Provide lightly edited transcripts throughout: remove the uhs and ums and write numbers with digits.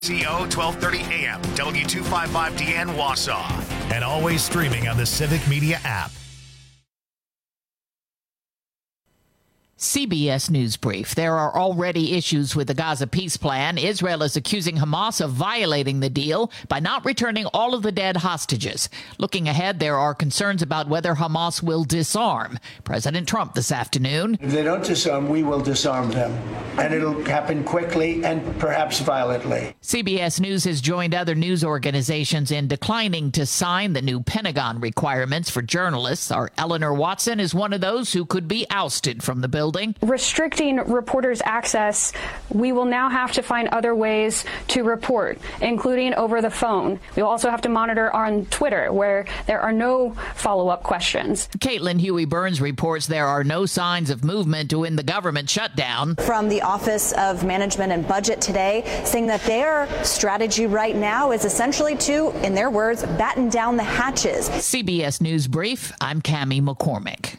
CO 1230 AM, W255DN Wausau. And always streaming on the Civic Media app. CBS News Brief. There are already issues with the Gaza peace plan. Israel is accusing Hamas of violating the deal by not returning all of the dead hostages. Looking ahead, there are concerns about whether Hamas will disarm. President Trump this afternoon. If they don't disarm, we will disarm them. And it'll happen quickly and perhaps violently. CBS News has joined other news organizations in declining to sign the new Pentagon requirements for journalists. Our Eleanor Watson is one of those who could be ousted from the building. Restricting reporters' access, we will now have to find other ways to report, including over the phone. We'll also have to monitor on Twitter, where there are no follow-up questions. Caitlin Huey-Burns reports there are no signs of movement to end the government shutdown. From the Office of Management and Budget today, saying that their strategy right now is essentially to, in their words, batten down the hatches. CBS News Brief, I'm Cammie McCormick.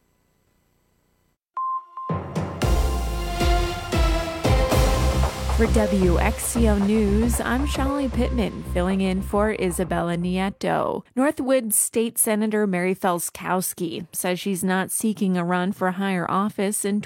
For WXCO News, I'm Shelly Pittman, filling in for Isabella Nieto. Northwood State Senator Mary Felskowski says she's not seeking a run for higher office in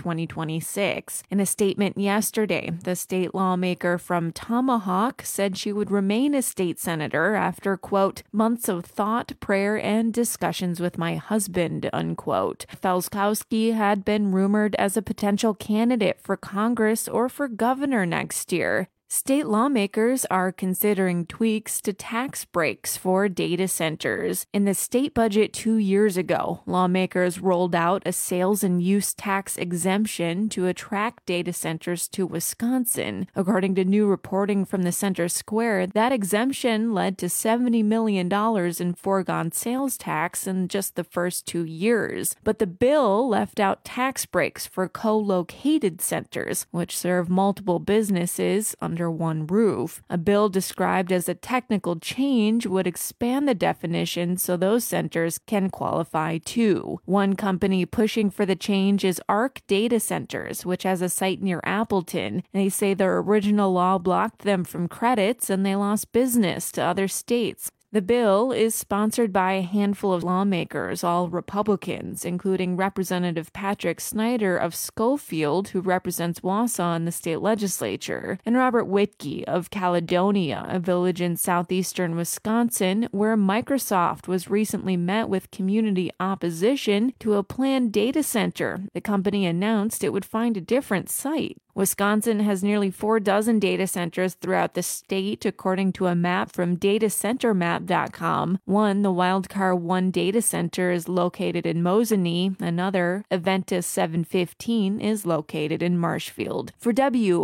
2026. In a statement yesterday, the state lawmaker from Tomahawk said she would remain a state senator after, quote, months of thought, prayer, and discussions with my husband, unquote. Felskowski had been rumored as a potential candidate for Congress or for governor next year. State lawmakers are considering tweaks to tax breaks for data centers. In the state budget 2 years ago, lawmakers rolled out a sales and use tax exemption to attract data centers to Wisconsin. According to new reporting from the Center Square, that exemption led to $70 million in foregone sales tax in just the first 2 years. But the bill left out tax breaks for co-located centers, which serve multiple businesses under one roof. A bill described as a technical change would expand the definition so those centers can qualify too. One company pushing for the change is Arc Data Centers, which has a site near Appleton. They say their original law blocked them from credits and they lost business to other states. The bill is sponsored by a handful of lawmakers, all Republicans, including Representative Patrick Snyder of Schofield, who represents Wausau in the state legislature, and Robert Whitkey of Caledonia, a village in southeastern Wisconsin, where Microsoft was recently met with community opposition to a planned data center. The company announced it would find a different site. Wisconsin has nearly 4 dozen data centers throughout the state, according to a map from datacentermap.com. One, the Wildcar 1 data center, is located in Mosinee. Another, Aventus 715, is located in Marshfield. For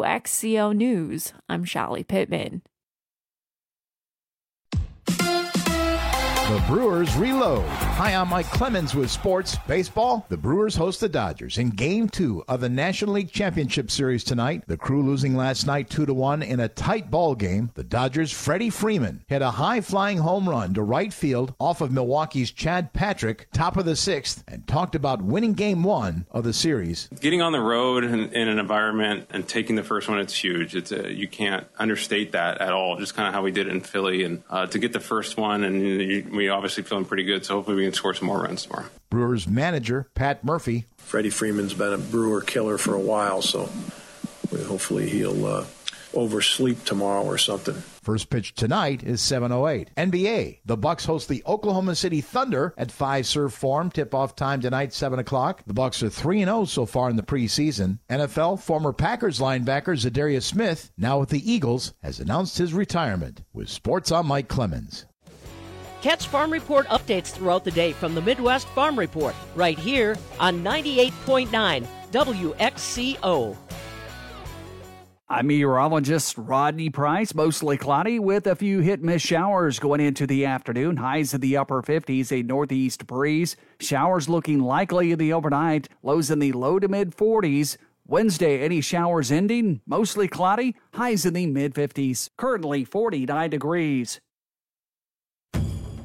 WXCO News, I'm Shelly Pittman. The Brewers reload. Hi, I'm Mike Clemens with Sports Baseball. The Brewers host the Dodgers in Game 2 of the National League Championship Series tonight. The Crew losing last night 2-1 in a tight ball game. The Dodgers' Freddie Freeman hit a high-flying home run to right field off of Milwaukee's Chad Patrick, top of the 6th, and talked about winning Game 1 of the series. Getting on the road in an environment and taking the first one, it's huge. You can't understate that at all, just kind of how we did it in Philly. And to get the first one, and we obviously feeling pretty good, so hopefully we can score some more runs tomorrow. Brewers manager Pat Murphy. Freddie Freeman's been a Brewer killer for a while, so hopefully he'll oversleep tomorrow or something. First pitch tonight is 7:08. NBA. The Bucks host the Oklahoma City Thunder at Fiserv Forum. Tip-off time tonight, 7 o'clock. The Bucks are 3-0 so far in the preseason. NFL former Packers linebacker Zadarius Smith, now with the Eagles, has announced his retirement. With Sports, I'm Mike Clemens. Catch Farm Report updates throughout the day from the Midwest Farm Report, right here on 98.9 WXCO. I'm meteorologist Rodney Price. Mostly cloudy with a few hit-miss showers going into the afternoon. Highs in the upper 50s, a northeast breeze. Showers looking likely in the overnight. Lows in the low to mid-40s. Wednesday, any showers ending. Mostly cloudy. Highs in the mid-50s. Currently 49 degrees.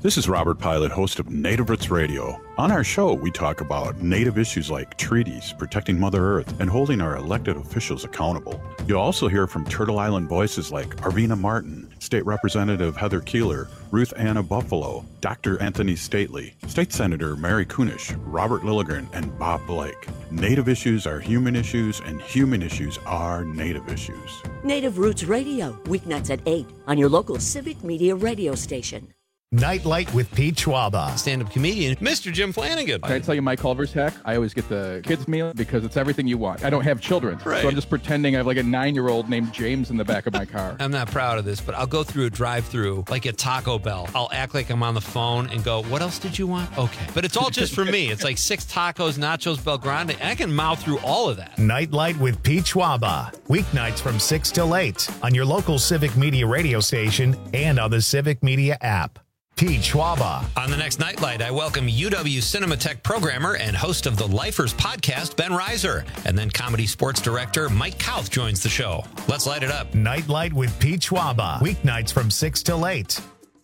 This is Robert Pilot, host of Native Roots Radio. On our show, we talk about Native issues like treaties, protecting Mother Earth, and holding our elected officials accountable. You'll also hear from Turtle Island voices like Arvina Martin, State Representative Heather Keeler, Ruth Anna Buffalo, Dr. Anthony Stately, State Senator Mary Kunish, Robert Lilligren, and Bob Blake. Native issues are human issues, and human issues are Native issues. Native Roots Radio, weeknights at 8 on your local Civic Media radio station. Nightlight with Pete Schwaba. Stand-up comedian, Mr. Jim Flanagan. Can I tell you my Culver's hack? I always get the kids' meal because it's everything you want. I don't have children, right. So I'm just pretending I have like a 9-year-old named James in the back of my car. I'm not proud of this, but I'll go through a drive-through like at Taco Bell. I'll act like I'm on the phone and go, what else did you want? Okay. But it's all just for me. It's like 6 tacos, nachos, Bel Grande, and I can mouth through all of that. Nightlight with Pete Schwaba. Weeknights from 6 till 8 on your local Civic Media radio station and on the Civic Media app. Pete Schwaba. On the next Nightlight, I welcome UW Cinematech programmer and host of the Lifers podcast, Ben Reiser. And then comedy sports director Mike Kauth joins the show. Let's light it up. Nightlight with Pete Schwaba. Weeknights from 6 till 8.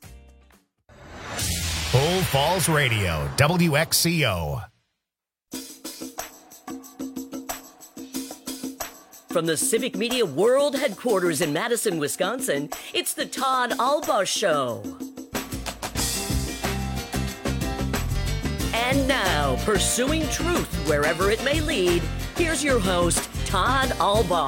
Full Falls Radio, WXCO. From the Civic Media World Headquarters in Madison, Wisconsin, it's the Todd Alba Show. And now, pursuing truth wherever it may lead, here's your host, Todd Alba.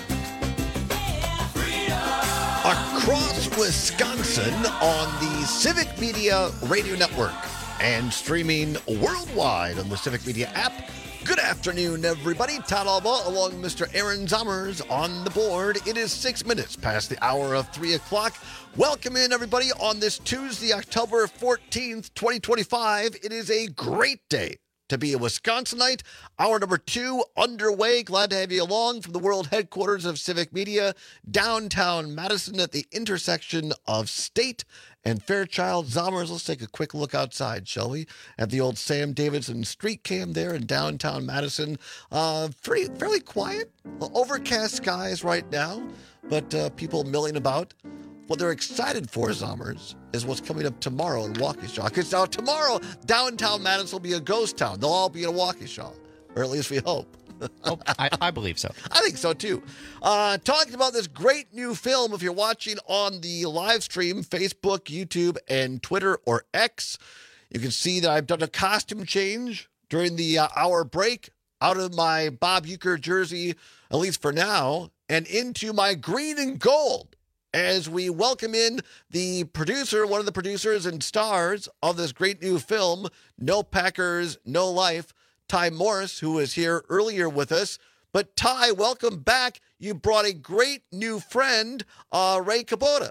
Across Wisconsin on the Civic Media Radio Network and streaming worldwide on the Civic Media app. Good afternoon, everybody. Todd Alba along with Mr. Aaron Zommers on the board. It is 6 minutes past the hour of 3 o'clock. Welcome in, everybody, on this Tuesday, October 14th, 2025. It is a great day to be a Wisconsinite. Hour number 2 underway. Glad to have you along from the world headquarters of Civic Media, downtown Madison at the intersection of State and Fairchild. Zommers, let's take a quick look outside, shall we? At the old Sam Davidson street cam there in downtown Madison. Fairly quiet, overcast skies right now, but people milling about. What they're excited for, Zommers, is what's coming up tomorrow in Waukesha. Because now tomorrow, downtown Madison will be a ghost town. They'll all be in Waukesha, or at least we hope. I believe so. I think so, too. Talking about this great new film, if you're watching on the live stream, Facebook, YouTube, and Twitter, or X, you can see that I've done a costume change during the hour break out of my Bob Uecker jersey, at least for now, and into my green and gold as we welcome in the producer, one of the producers and stars of this great new film, No Packers, No Life, Ty Morris, who was here earlier with us. But Ty, welcome back. You brought a great new friend, Ray Kubota.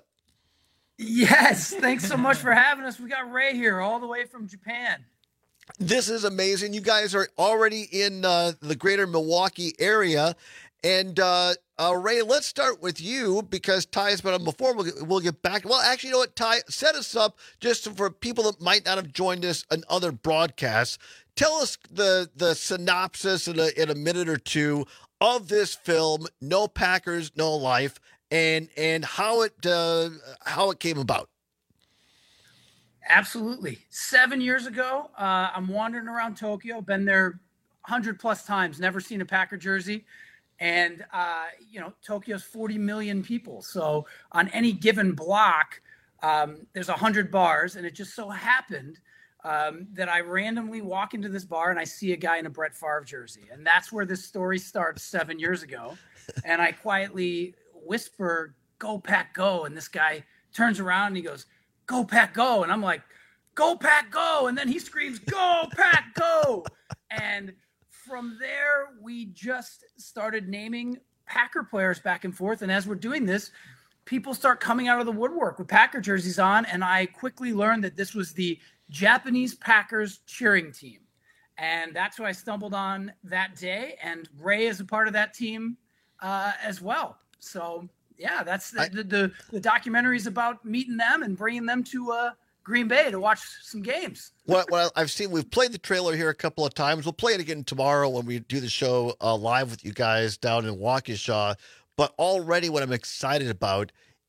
Yes, thanks so much for having us. We got Ray here all the way from Japan. This is amazing. You guys are already in the greater Milwaukee area. And Ray, let's start with you because Ty's been on before. We'll get back. Well, actually, you know what, Ty? Set us up just for people that might not have joined us in other broadcasts. Tell us the synopsis in a minute or two of this film, No Packers, No Life, and how it came about. Absolutely. 7 years ago, I'm wandering around Tokyo, been there 100+ times, never seen a Packer jersey. And, Tokyo's 40 million people. So on any given block, there's 100 bars. And it just so happened that I randomly walk into this bar and I see a guy in a Brett Favre jersey. And that's where this story starts 7 years ago. And I quietly whisper, "Go Pack, go." And this guy turns around and he goes, "Go Pack, go." And I'm like, "Go Pack, go." And then he screams, "Go Pack, go." And from there, we just started naming Packer players back and forth. And as we're doing this, people start coming out of the woodwork with Packer jerseys on. And I quickly learned that this was the Japanese Packers cheering team. And that's what I stumbled on that day. And Ray is a part of that team as well. So, yeah, that's the documentary is about meeting them and bringing them to Green Bay to watch some games. Well, I've seen, we've played the trailer here a couple of times. We'll play it again tomorrow when we do the show live with you guys down in Waukesha. But already what I'm excited about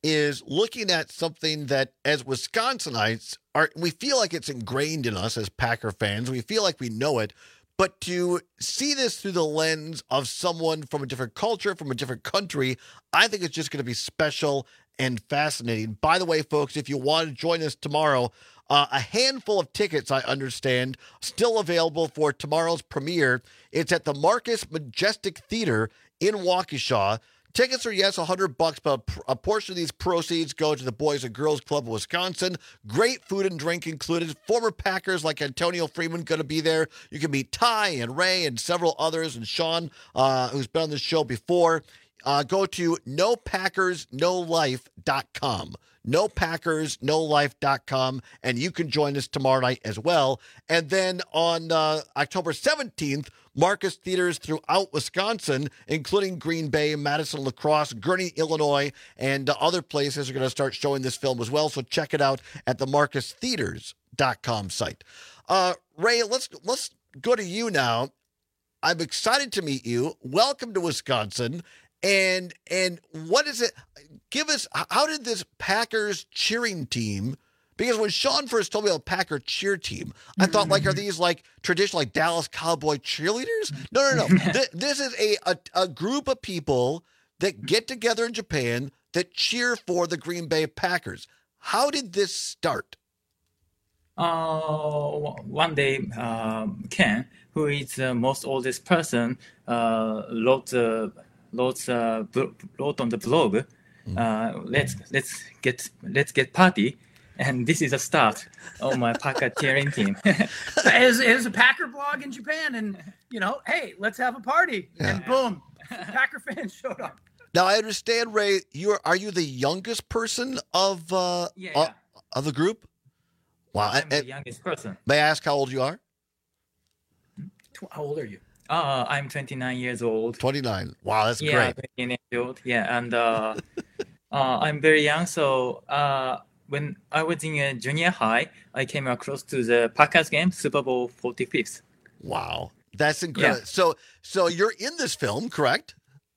is looking at something that, as Wisconsinites, we feel like it's ingrained in us as Packer fans. We feel like we know it. But to see this through the lens of someone from a different culture, from a different country, I think it's just going to be special and fascinating. By the way, folks, if you want to join us tomorrow, a handful of tickets, I understand, still available for tomorrow's premiere. It's at the Marcus Majestic Theater in Waukesha. Tickets are, yes, $100, but a portion of these proceeds go to the Boys and Girls Club of Wisconsin. Great food and drink included. Former Packers like Antonio Freeman going to be there. You can meet Ty and Ray and several others, and Sean, who's been on this show before. Go to NoPackersNoLife.com. NoPackersNoLife.com, and you can join us tomorrow night as well. And then on October 17th, Marcus Theaters throughout Wisconsin, including Green Bay, Madison, La Crosse, Gurnee, Illinois, and other places are going to start showing this film as well. So check it out at the MarcusTheaters.com site. Ray, let's go to you now. I'm excited to meet you. Welcome to Wisconsin. And what is it? Give us, how did this Packers cheering team, because when Sean first told me about Packer cheer team, I thought, like, are these like traditional, like Dallas Cowboy cheerleaders? No. This is a group of people that get together in Japan that cheer for the Green Bay Packers. How did this start? One day, Ken, who is the most oldest person, wrote on the blog. Let's get party, and this is a start of my Packer cheering team. It was a Packer blog in Japan, and hey, let's have a party, and boom, Packer fans showed up. Now I understand, Ray. Are you the youngest person of the group? Wow, I'm the youngest person. May I ask how old you are? How old are you? I'm 29 years old. 29. Wow, that's great. 29 years old. Yeah, and I'm very young. So when I was in junior high, I came across to the Packers game, Super Bowl 46. Wow, that's incredible. Yeah. So you're in this film, correct?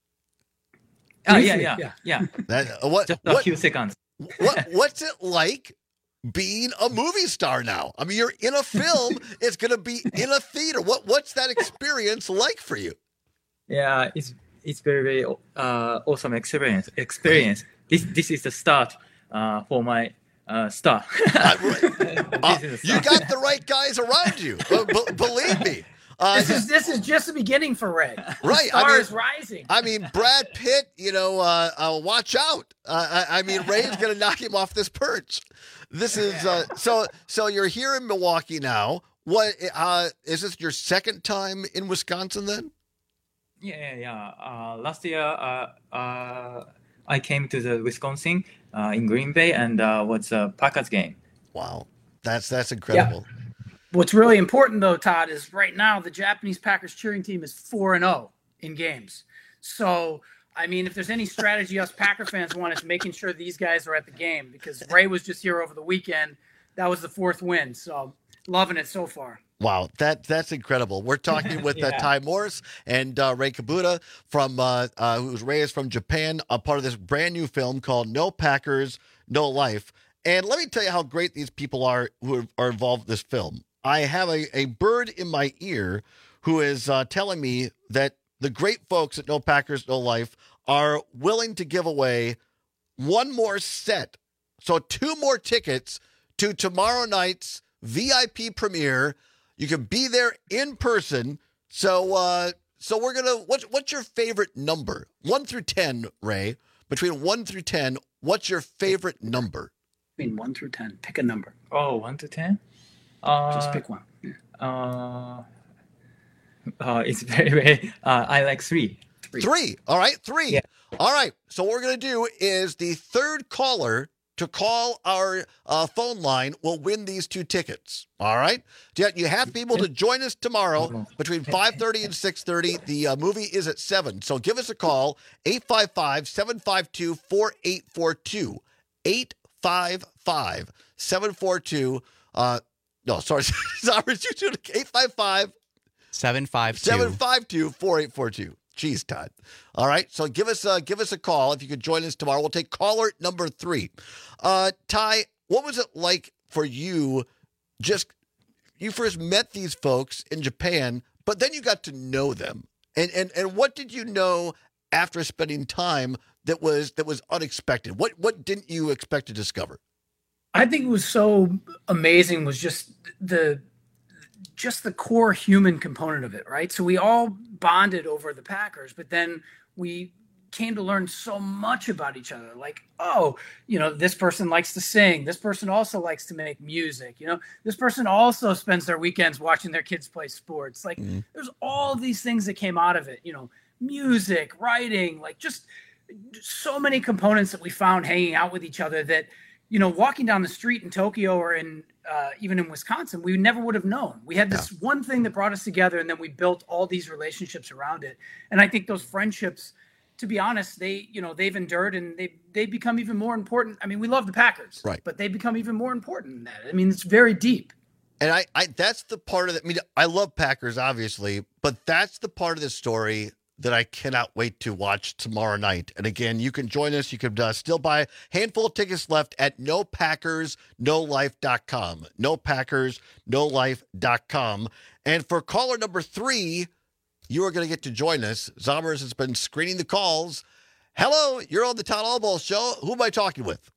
Yeah. Just a few seconds. What's it like being a movie star now? I mean, you're in a film. It's going to be in a theater. What's that experience like for you? Yeah, it's very awesome experience. This is the start for my star. You got the right guys around you. Believe me. This is just the beginning for Ray. Right, the star is rising. I mean, Brad Pitt. Watch out. Ray's going to knock him off this perch. This is so you're here in Milwaukee now. What is this your second time in Wisconsin then? Yeah. Last year, I came to the Wisconsin in Green Bay and was a Packers game. Wow, that's incredible. Yeah. What's really important though, Todd, is right now the Japanese Packers cheering team is 4-0 in games. So, I mean, if there's any strategy us Packer fans want, it's making sure these guys are at the game, because Ray was just here over the weekend. That was the fourth win. So, loving it so far. Wow, that's incredible. We're talking with Ty Morris and Ray Kabuta from who's Ray is from Japan, a part of this brand new film called No Packers, No Life. And let me tell you how great these people are who are involved in this film. I have a bird in my ear who is telling me that the great folks at No Packers, No Life are willing to give away one more set. So 2 more tickets to tomorrow night's VIP premiere. You can be there in person. So we're going to, what's your favorite number? 1 through 10, Ray. Between 1 through 10, what's your favorite number? Between 1 through 10. Pick a number. Oh, 1 to 10? Just pick one. It's very I like 3. 3. All right, 3. Yeah. All right. So what we're going to do is the third caller to call our phone line will win these 2 tickets. All right. You have to be able to join us tomorrow between 5:30 and 6:30. The movie is at 7. So give us a call, 855-752-4842. 855-742. No, sorry. 855 752 4842. Jeez, Todd. All right, so give us a call if you could join us tomorrow. We'll take caller number 3. Ty, what was it like for you? You first met these folks in Japan, but then you got to know them. And what did you know after spending time that was unexpected? What didn't you expect to discover? I think it was so amazing was just the core human component of it, right? So we all bonded over the Packers, but then we came to learn so much about each other. Like, oh, this person likes to sing. This person also likes to make music. This person also spends their weekends watching their kids play sports. Like, there's all these things that came out of it, music, writing, like just so many components that we found hanging out with each other that, walking down the street in Tokyo or even in Wisconsin, we never would have known. We had this one thing that brought us together, and then we built all these relationships around it. And I think those friendships, to be honest, they've endured, and they become even more important. I mean, we love the Packers, right? But they become even more important than that. I mean, it's very deep. And I that's the part of it. I mean, I love Packers, obviously, but that's the part of the story that I cannot wait to watch tomorrow night. And again, you can join us. You can still buy a handful of tickets left at NoPackersNoLife.com. NoPackersNoLife.com. And for caller number 3, you are going to get to join us. Zommers has been screening the calls. Hello, you're on the Todd Albaugh Show. Who am I talking with?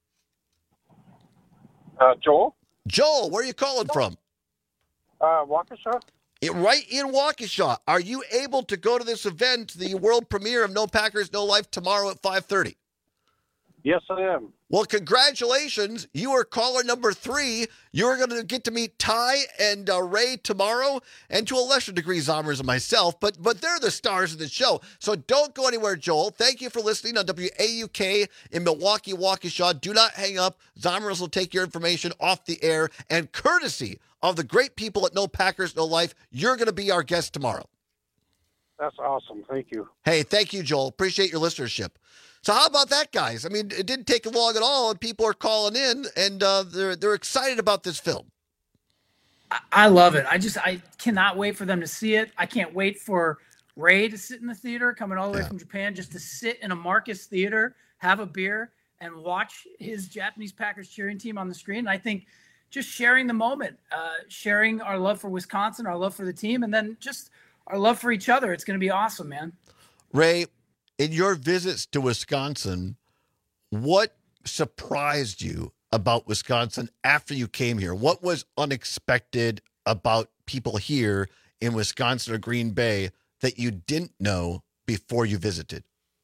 Joel. Joel, where are you calling from? Waukesha. Right in Waukesha. Are you able to go to this event, the world premiere of No Packers, No Life, tomorrow at 5:30? Yes, I am. Well, congratulations. You are caller number 3. You're going to get to meet Ty and Ray tomorrow, and to a lesser degree, Zommers and myself, but they're the stars of the show. So don't go anywhere, Joel. Thank you for listening on WAUK in Milwaukee, Waukesha. Do not hang up. Zommers will take your information off the air, and courtesy of the great people at No Packers, No Life, you're going to be our guest tomorrow. That's awesome. Thank you. Hey, thank you, Joel. Appreciate your listenership. So how about that, guys? I mean, it didn't take long at all, and people are calling in, and they're excited about this film. I love it. I cannot wait for them to see it. I can't wait for Ray to sit in the theater, coming all the way from Japan, just to sit in a Marcus theater, have a beer, and watch his Japanese Packers cheering team on the screen. And I think just sharing the moment, sharing our love for Wisconsin, our love for the team, and then just our love for each other. It's going to be awesome, man. Ray, in your visits to Wisconsin, what surprised you about Wisconsin after you came here? What was unexpected about people here in Wisconsin or Green Bay that you didn't know before you visited?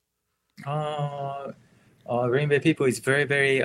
Green Bay people is very, very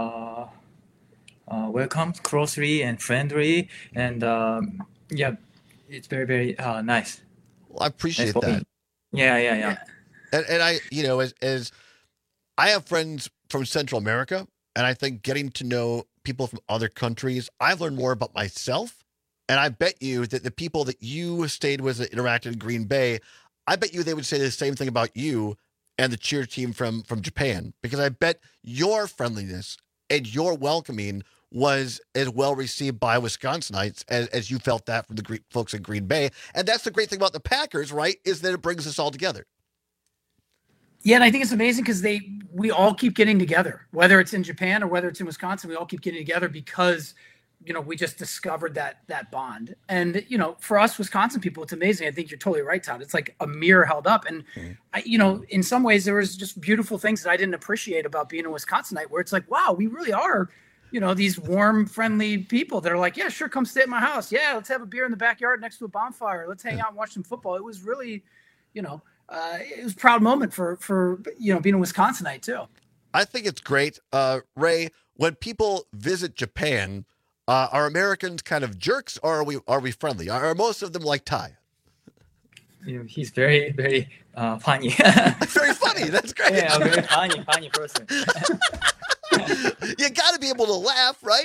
welcome, closely and friendly, and it's very, very nice. Well, I appreciate that. Yeah. And I, as I have friends from Central America, and I think getting to know people from other countries, I've learned more about myself. And I bet you that the people that you stayed with that interacted in Green Bay, I bet you they would say the same thing about you and the cheer team from Japan, because I bet your friendliness and your welcoming was as well received by Wisconsinites as you felt that from the folks in Green Bay. And that's the great thing about the Packers, right, is that it brings us all together. Yeah, and I think it's amazing because we all keep getting together, whether it's in Japan or whether it's in Wisconsin. We all keep getting together because, we just discovered that bond. And, for us Wisconsin people, it's amazing. I think you're totally right, Todd. It's like a mirror held up. And, in some ways there was just beautiful things that I didn't appreciate about being a Wisconsinite, where it's like, wow, we really are, these warm, friendly people that are like, yeah, sure, come stay at my house. Yeah, let's have a beer in the backyard next to a bonfire. Let's hang out and watch some football. It was really, it was a proud moment for being a Wisconsinite too. I think it's great. Ray, when people visit Japan, are Americans kind of jerks, or are we friendly? Are most of them like Ty? He's very, very funny. Very funny. That's great. Yeah, very funny person. You got to be able to laugh, right?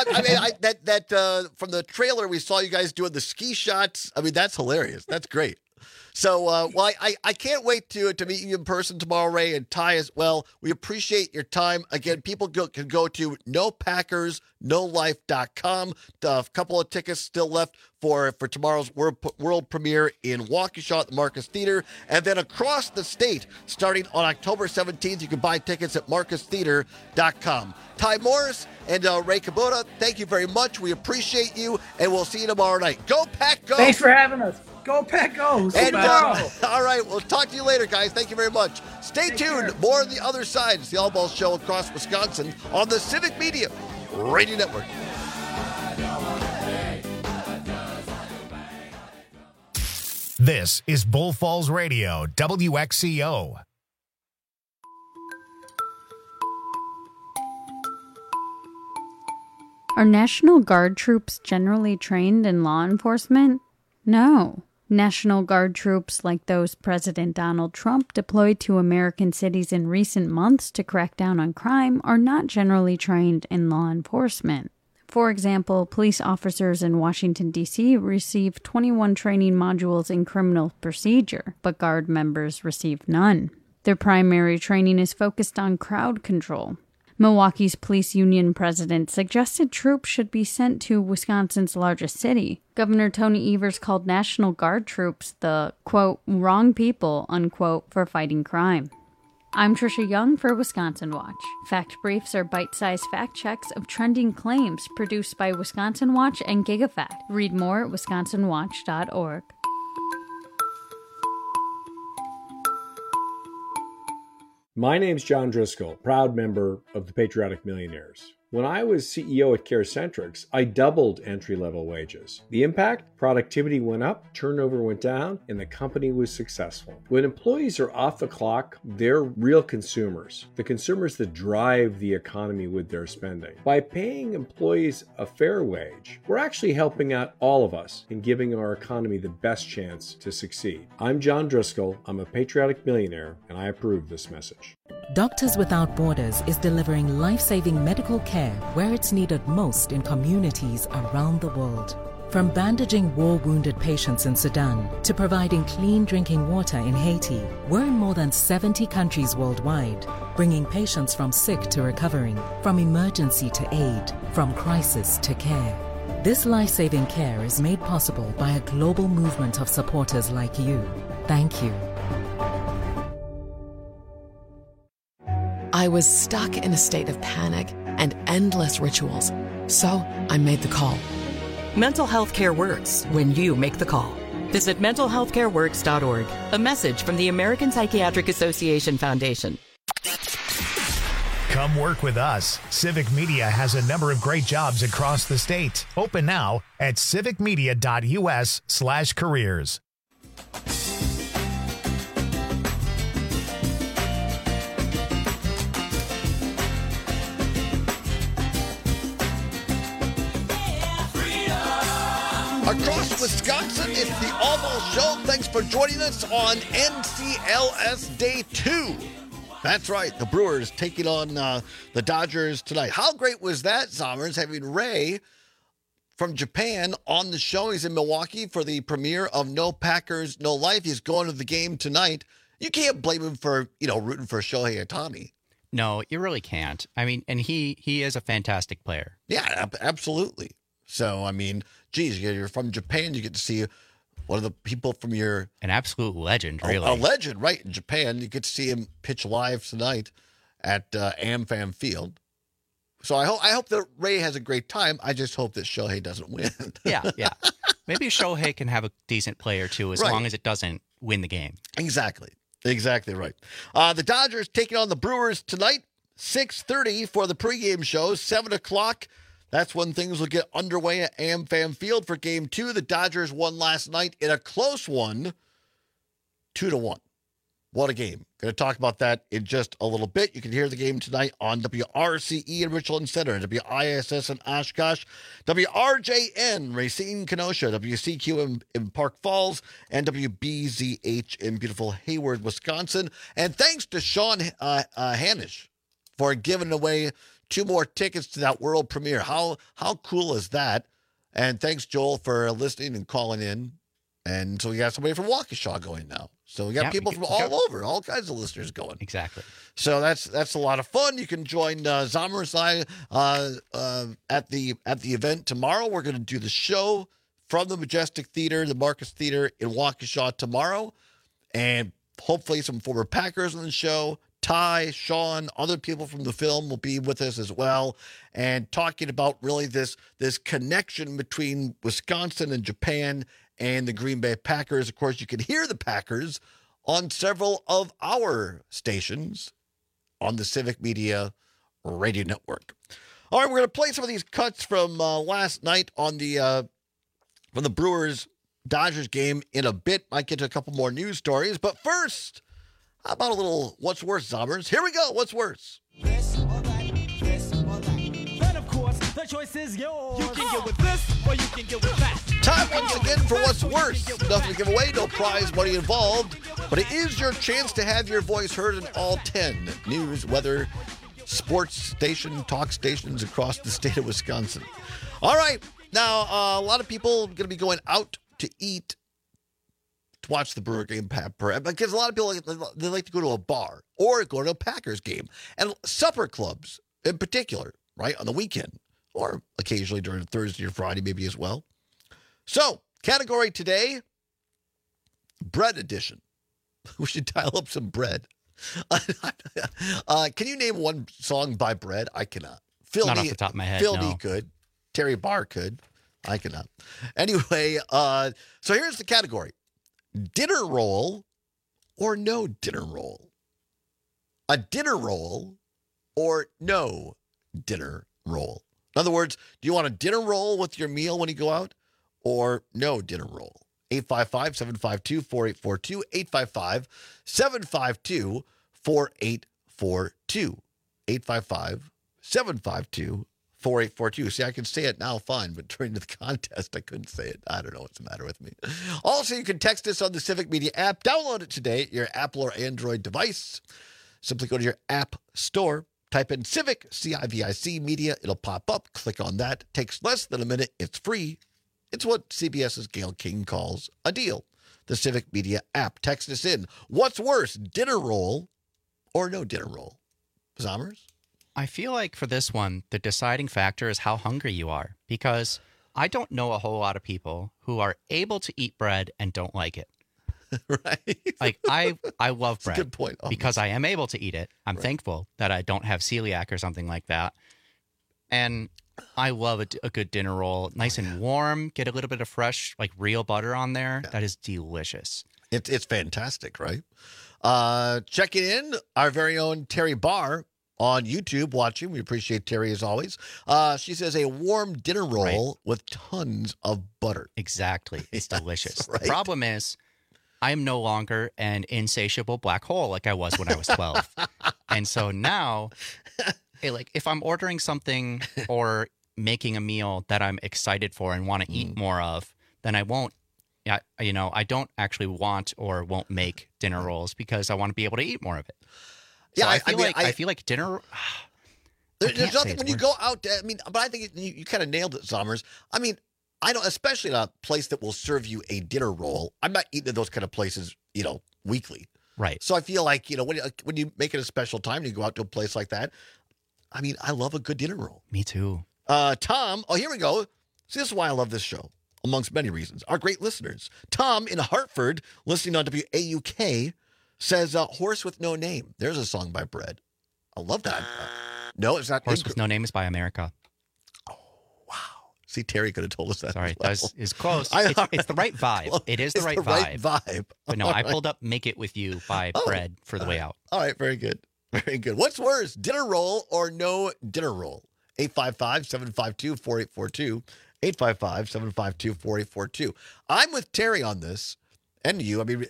That from the trailer we saw you guys doing the ski shots. I mean, that's hilarious. That's great. So, well, I can't wait to meet you in person tomorrow, Ray, and Ty as well. We appreciate your time. Again, people can go to NoPackersNoLife.com. A couple of tickets still left for tomorrow's world premiere in Waukesha at the Marcus Theater. And then across the state, starting on October 17th, you can buy tickets at MarcusTheater.com. Ty Morris and Ray Kubota, thank you very much. We appreciate you, and we'll see you tomorrow night. Go Pack Go! Thanks for having us. Go Pack Go! And, all right, we'll talk to you later, guys. Thank you very much. Stay tuned. Care. More on the other side. It's the All Balls Show across Wisconsin on the Civic Media Radio Network. This is Bull Falls Radio, WXCO. Are National Guard troops generally trained in law enforcement? No. National Guard troops like those President Donald Trump deployed to American cities in recent months to crack down on crime are not generally trained in law enforcement. For example, police officers in Washington, D.C. receive 21 training modules in criminal procedure, but Guard members receive none. Their primary training is focused on crowd control. Milwaukee's police union president suggested troops should be sent to Wisconsin's largest city. Governor Tony Evers called National Guard troops the, quote, wrong people, unquote, for fighting crime. I'm Trisha Young for Wisconsin Watch. Fact briefs are bite-sized fact checks of trending claims produced by Wisconsin Watch and GigaFact. Read more at wisconsinwatch.org. My name's John Driscoll, proud member of the Patriotic Millionaires. When I was CEO at CareCentrix, I doubled entry-level wages. The impact? Productivity went up, turnover went down, and the company was successful. When employees are off the clock, they're real consumers, the consumers that drive the economy with their spending. By paying employees a fair wage, we're actually helping out all of us in giving our economy the best chance to succeed. I'm John Driscoll, I'm a Patriotic Millionaire, and I approve this message. Doctors Without Borders is delivering life-saving medical care where it's needed most in communities around the world. From bandaging war-wounded patients in Sudan to providing clean drinking water in Haiti, we're in more than 70 countries worldwide, bringing patients from sick to recovering, from emergency to aid, from crisis to care. This life-saving care is made possible by a global movement of supporters like you. Thank you. I was stuck in a state of panic and endless rituals. So I made the call. Mental health care works when you make the call. Visit mentalhealthcareworks.org. A message from the American Psychiatric Association Foundation. Come work with us. Civic Media has a number of great jobs across the state. Open now at civicmedia.us/careers. Across Wisconsin, it's the All Balls Show. Thanks for joining us on NCLS Day 2. That's right, the Brewers taking on the Dodgers tonight. How great was that, Zommers, having Ray from Japan on the show? He's in Milwaukee for the premiere of No Packers, No Life. He's going to the game tonight. You can't blame him for, rooting for Shohei Ohtani. No, you really can't. I mean, and he is a fantastic player. Yeah, absolutely. So, I mean, geez, you're from Japan. You get to see one of the people from an absolute legend, really. A legend, right, in Japan. You get to see him pitch live tonight at AmFam Field. So I hope that Ray has a great time. I just hope that Shohei doesn't win. Yeah. Maybe Shohei can have a decent play or two as long as it doesn't win the game. Exactly right. The Dodgers taking on the Brewers tonight, 6:30 for the pregame show, 7 o'clock. That's when things will get underway at AmFam Field for Game 2. The Dodgers won last night in a close one, 2-1. What a game. Going to talk about that in just a little bit. You can hear the game tonight on WRCE in Richland Center, WISS in Oshkosh, WRJN Racine Kenosha, WCQ in Park Falls, and WBZH in beautiful Hayward, Wisconsin. And thanks to Sean Hanish for giving away 2 more tickets to that world premiere. How cool is that? And thanks, Joel, for listening and calling in. And so we got somebody from Waukesha going now. So we got people from all over, all kinds of listeners going. Exactly. So that's a lot of fun. You can join Zomer and I at the event tomorrow. We're going to do the show from the Majestic Theater, the Marcus Theater in Waukesha tomorrow, and hopefully some former Packers on the show. Ty, Sean, other people from the film will be with us as well, and talking about really this connection between Wisconsin and Japan and the Green Bay Packers. Of course, you can hear the Packers on several of our stations on the Civic Media Radio Network. All right, we're going to play some of these cuts from last night on the from the Brewers-Dodgers game in a bit. Might get to a couple more news stories, but first, how about a little What's Worse, Zombers? Here we go. What's worse? This or that, this or that. Then, of course, the choice is yours. You can get with this or you can get with that. Time once again for What's Worse. Nothing to give away, no prize money involved, but it is your chance to have your voice heard in all 10 news, weather, sports station, talk stations across the state of Wisconsin. All right. Now, a lot of people are going to be going out to eat to watch the Brewer game, because a lot of people, they like to go to a bar or go to a Packers game. And supper clubs in particular, right, on the weekend, or occasionally during Thursday or Friday maybe as well. So, category today, bread edition. We should dial up some bread. Can you name one song by Bread? I cannot. Not off the top of my head, Phil no. D could. Terry Barr could. I cannot. Anyway, so here's the category. Dinner roll or no dinner roll? A dinner roll or no dinner roll? In other words, do you want a dinner roll with your meal when you go out or no dinner roll? 855-752-4842, 855-752-4842, 855-752-4842. See, I can say it now fine, but during the contest, I couldn't say it. I don't know what's the matter with me. Also, you can text us on the Civic Media app. Download it today at your Apple or Android device. Simply go to your app store, type in Civic, C-I-V-I-C, Media. It'll pop up. Click on that. It takes less than a minute. It's free. It's what CBS's Gail King calls a deal. The Civic Media app. Text us in. What's worse, dinner roll or no dinner roll? Zommers? I feel like for this one, the deciding factor is how hungry you are, because I don't know a whole lot of people who are able to eat bread and don't like it. Right. Like I love bread. Good point. Because I am able to eat it. I'm thankful that I don't have celiac or something like that. And I love a good dinner roll, nice and warm. Get a little bit of fresh, like real butter on there. Yeah. That is delicious. It's fantastic, right? Checking in, our very own Terry Barr on YouTube watching. We appreciate Terry as always. She says a warm dinner roll with tons of butter. Exactly. It's delicious. Right. The problem is I am no longer an insatiable black hole like I was when I was 12. And so now, like if I'm ordering something or making a meal that I'm excited for and want to eat more of, then I won't. I don't actually want or won't make dinner rolls because I want to be able to eat more of it. So Yeah, I feel like dinner. There's nothing when you go out. But I think you kind of nailed it, Zommers. I mean, I don't, especially in a place that will serve you a dinner roll. I'm not eating at those kind of places, weekly. Right. So I feel like when you make it a special time, you go out to a place like that. I mean, I love a good dinner roll. Me too. Tom. Oh, here we go. See, this is why I love this show, amongst many reasons. Our great listeners. Tom in Hartford, listening on WAUK, says Horse with No Name. There's a song by Bread. I love that. No, it's not. Horse with No Name is by America. Oh, wow. See, Terry could have told us that. Sorry, well. it's close. It's the right vibe. It is the right vibe. But no, I pulled up Make It With You by Bread for the way out. All right, very good. Very good. What's worse, dinner roll or no dinner roll? 855-752-4842. 855-752-4842. I'm with Terry on this, and you. I mean,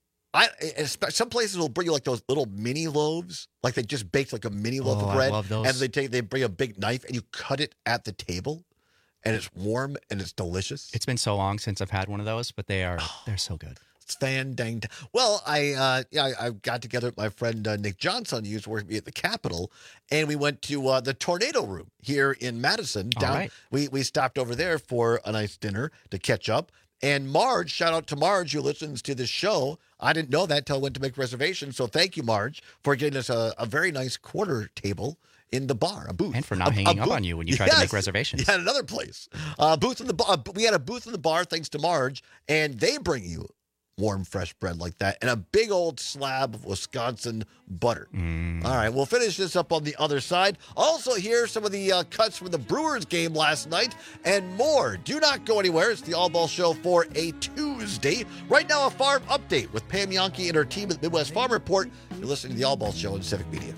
some places will bring you like those little mini loaves, like they just baked like a mini loaf of bread, I love those. and they bring a big knife and you cut it at the table, and it's warm and it's delicious. It's been so long since I've had one of those, but they're so good. It's fan-dang. Well, I got together with my friend Nick Johnson, who used to work with me at the Capitol, and we went to the Tornado Room here in Madison. All right. We stopped over there for a nice dinner to catch up, And Marge, shout out to Marge who listens to the show. I didn't know that till I went to make reservations. So thank you, Marge, for getting us a very nice quarter table in the bar, a booth. And for not hanging up on you when you tried to make reservations. Yeah, another place. Booth in the bar. We had a booth in the bar thanks to Marge, and they bring you warm, fresh bread like that and a big old slab of Wisconsin butter. All right, we'll finish this up on the other side. Also hear some of the cuts from the Brewers game last night and more. Do not go anywhere. It's the All Ball Show for a Tuesday. Right now, a farm update with Pam Yonke and her team at the Midwest Farm Report. You're listening to the All Ball Show on Civic Media.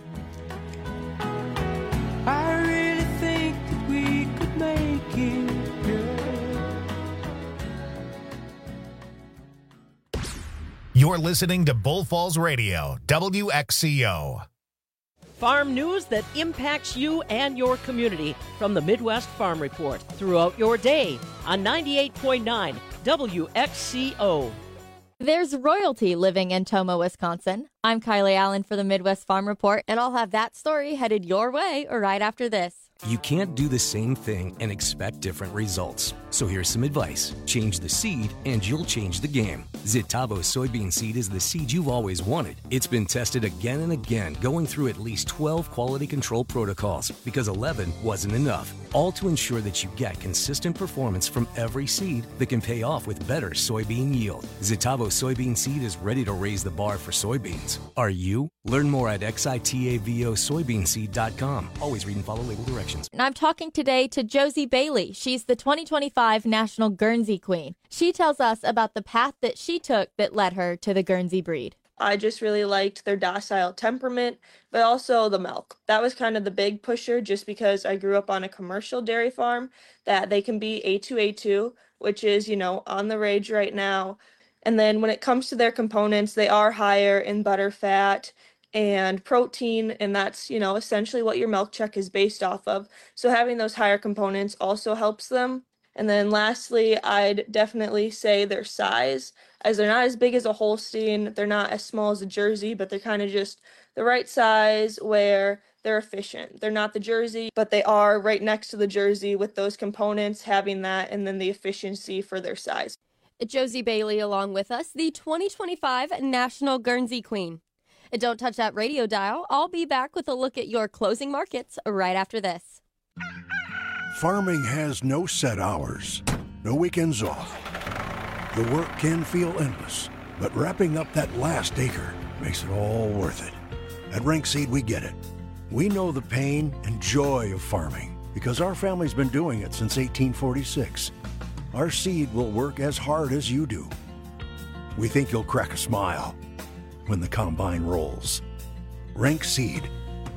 I really think that we could make it. You're listening to Bull Falls Radio, WXCO. Farm news that impacts you and your community from the Midwest Farm Report throughout your day on 98.9 WXCO. There's royalty living in Tomah, Wisconsin. I'm Kylie Allen for the Midwest Farm Report, and I'll have that story headed your way right after this. You can't do the same thing and expect different results. So here's some advice. Change the seed and you'll change the game. Zitavo soybean seed is the seed you've always wanted. It's been tested again and again, going through at least 12 quality control protocols because 11 wasn't enough. All to ensure that you get consistent performance from every seed that can pay off with better soybean yield. Zitavo soybean seed is ready to raise the bar for soybeans. Are you? Learn more at xitavosoybeanseed.com. Always read and follow label directions. And I'm talking today to Josie Bailey. She's the 2025 National Guernsey Queen. She tells us about the path that she took that led her to the Guernsey breed. I just really liked their docile temperament, but also the milk. That was kind of the big pusher just because I grew up on a commercial dairy farm that they can be A2, which is, on the rage right now. And then when it comes to their components, they are higher in butter, fat, and protein, and that's, essentially what your milk check is based off of. So having those higher components also helps them. And then lastly, I'd definitely say their size, as they're not as big as a Holstein, they're not as small as a Jersey, but they're kind of just the right size where they're efficient. They're not the Jersey, but they are right next to the Jersey with those components, having that, and then the efficiency for their size. Josie Bailey along with us, the 2025 National Guernsey Queen. Don't touch that radio dial. I'll be back with a look at your closing markets right after this. Farming has no set hours, no weekends off. The work can feel endless, but wrapping up that last acre makes it all worth it. At Rank Seed, we get it. We know the pain and joy of farming because our family's been doing it since 1846. Our seed will work as hard as you do. We think you'll crack a smile when the combine rolls. Rank Seed.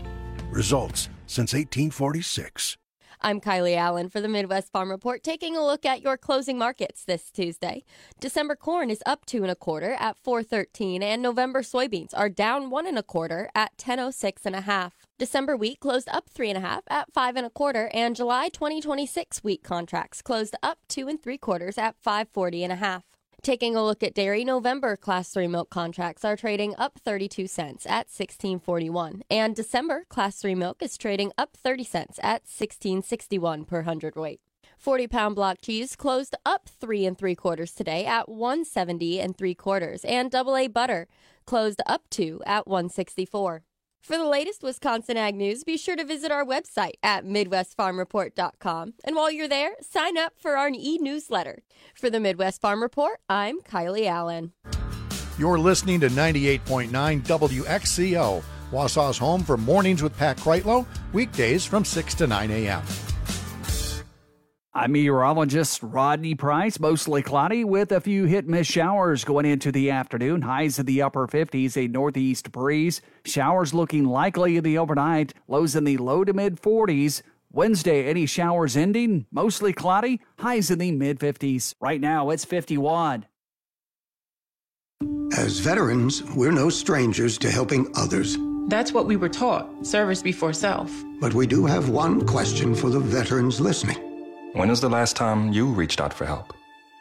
Results since 1846. I'm Kylie Allen for the Midwest Farm Report, taking a look at your closing markets this Tuesday. December corn is up 2 1/4 at $4.13, and November soybeans are down 1 1/4 at $10.06 1/2. December wheat closed up 3 1/2 at 5 1/4, and July 2026 wheat contracts closed up 2 3/4 at $5.40 1/2. Taking a look at dairy, November Class 3 milk contracts are trading up 32 cents at $16.41, and December Class 3 milk is trading up 30 cents at $16.61 per hundredweight. 40-pound block cheese closed up 3 3/4 today at $1.70 3/4, and AA butter closed up 2 at $1.64. For the latest Wisconsin Ag News, be sure to visit our website at MidwestFarmReport.com. And while you're there, sign up for our e-newsletter. For the Midwest Farm Report, I'm Kylie Allen. You're listening to 98.9 WXCO, Wausau's home for Mornings with Pat Kreitlow, weekdays from 6 to 9 a.m. I'm meteorologist Rodney Price. Mostly cloudy with a few hit-miss showers going into the afternoon. Highs in the upper 50s, a northeast breeze. Showers looking likely in the overnight. Lows in the low to mid 40s. Wednesday, any showers ending. Mostly cloudy. Highs in the mid 50s. Right now, it's 51. As veterans, we're no strangers to helping others. That's what we were taught. Service before self. But we do have one question for the veterans listening. When was the last time you reached out for help?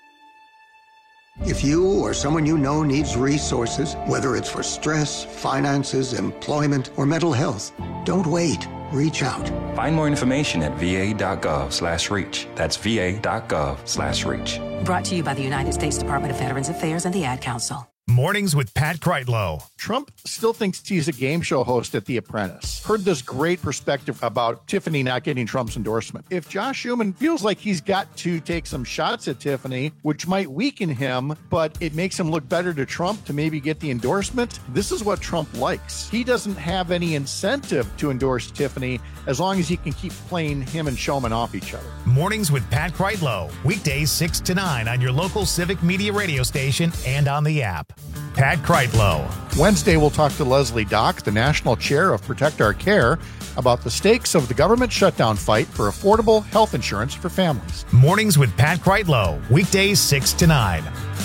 If you or someone you know needs resources, whether it's for stress, finances, employment, or mental health, don't wait. Reach out. Find more information at va.gov/reach. That's va.gov/reach. Brought to you by the United States Department of Veterans Affairs and the Ad Council. Mornings with Pat Kreitlow. Trump still thinks he's a game show host at The Apprentice. Heard this great perspective about Tiffany not getting Trump's endorsement. If Josh Schumann feels like he's got to take some shots at Tiffany, which might weaken him, but it makes him look better to Trump to maybe get the endorsement, this is what Trump likes. He doesn't have any incentive to endorse Tiffany as long as he can keep playing him and Schumann off each other. Mornings with Pat Kreitlow. Weekdays 6 to 9 on your local Civic Media radio station and on the app. Pat Kreitlow. Wednesday, we'll talk to Leslie Dock, the national chair of Protect Our Care, about the stakes of the government shutdown fight for affordable health insurance for families. Mornings with Pat Kreitlow. Weekdays 6 to 9.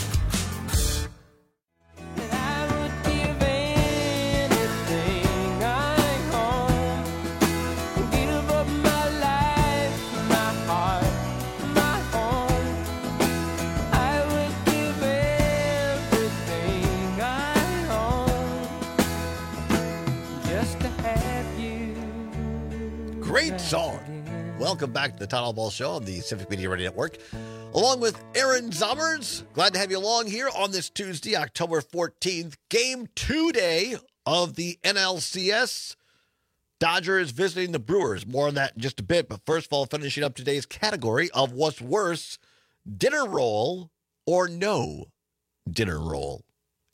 Great song. Welcome back to the Town Hall Ball Show on the Civic Media Radio Network. Along with Aaron Zommers, glad to have you along here on this Tuesday, October 14th, Game 2 day of the NLCS. Dodgers visiting the Brewers. More on that in just a bit, but first of all, finishing up today's category of what's worse, dinner roll or no dinner roll.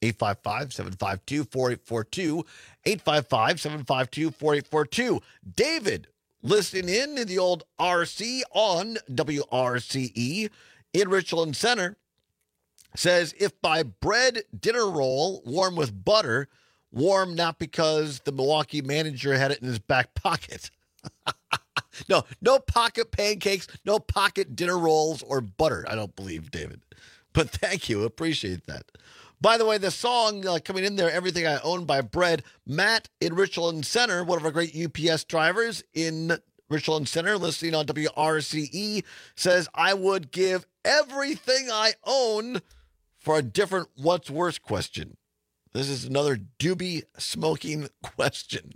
855-752-4842, 855-752-4842. David, listening in the old RC on WRCE in Richland Center, says, if by bread dinner roll warm with butter, warm not because the Milwaukee manager had it in his back pocket. No pocket pancakes, no pocket dinner rolls or butter, I don't believe, David. But thank you, appreciate that. By the way, the song coming in there, Everything I Own by Bread, Matt in Richland Center, one of our great UPS drivers in Richland Center, listening on WRCE, says, I would give everything I own for a different what's worse question. This is another doobie smoking question.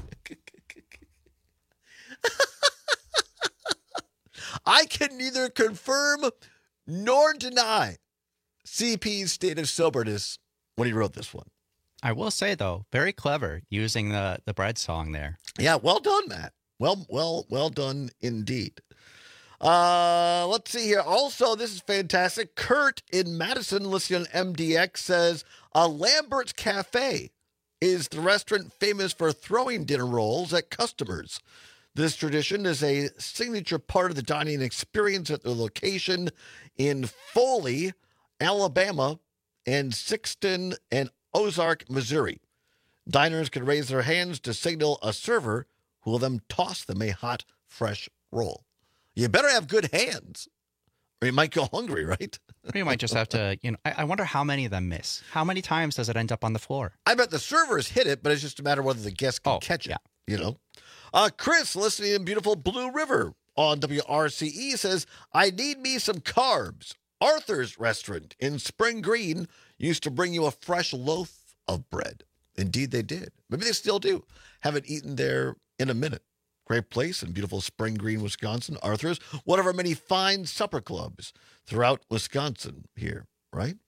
I can neither confirm nor deny CP's state of soberness when he wrote this one. I will say, though, very clever using the bread song there. Yeah, well done, Matt. Well done indeed. Let's see here. Also, this is fantastic. Kurt in Madison, listening on MDX, says, Lambert's Cafe is the restaurant famous for throwing dinner rolls at customers. This tradition is a signature part of the dining experience at the location in Foley, Alabama, and Sixton and Ozark, Missouri. Diners can raise their hands to signal a server who will then toss them a hot, fresh roll. You better have good hands, or you might go hungry, right? You might just have to, I wonder how many of them miss. How many times does it end up on the floor? I bet the servers hit it, but it's just a matter of whether the guests can catch it, Chris, listening in beautiful Blue River on WRCE, says, I need me some carbs. Arthur's Restaurant in Spring Green used to bring you a fresh loaf of bread. Indeed, they did. Maybe they still do. Haven't eaten there in a minute. Great place in beautiful Spring Green, Wisconsin. Arthur's, one of our many fine supper clubs throughout Wisconsin here, right?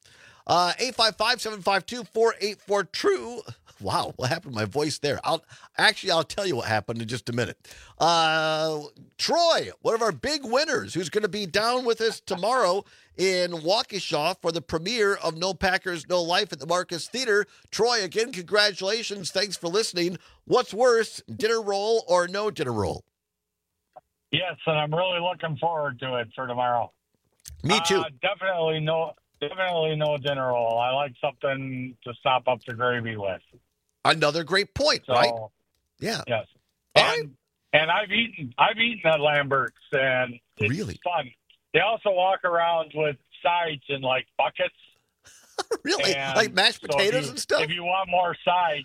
855-752-484-TRUE. Wow, what happened to my voice there? I'll tell you what happened in just a minute. Troy, one of our big winners, who's going to be down with us tomorrow in Waukesha for the premiere of No Packers, No Life at the Marcus Theater. Troy, again, congratulations. Thanks for listening. What's worse, dinner roll or no dinner roll? Yes, and I'm really looking forward to it for tomorrow. Me too. Definitely no dinner roll. I like something to sop up the gravy with. Another great point, right? Yeah. Yes. And I've eaten at Lambert's, and it's really fun. They also walk around with sides in like buckets. Really? Like mashed potatoes and stuff? If you want more sides,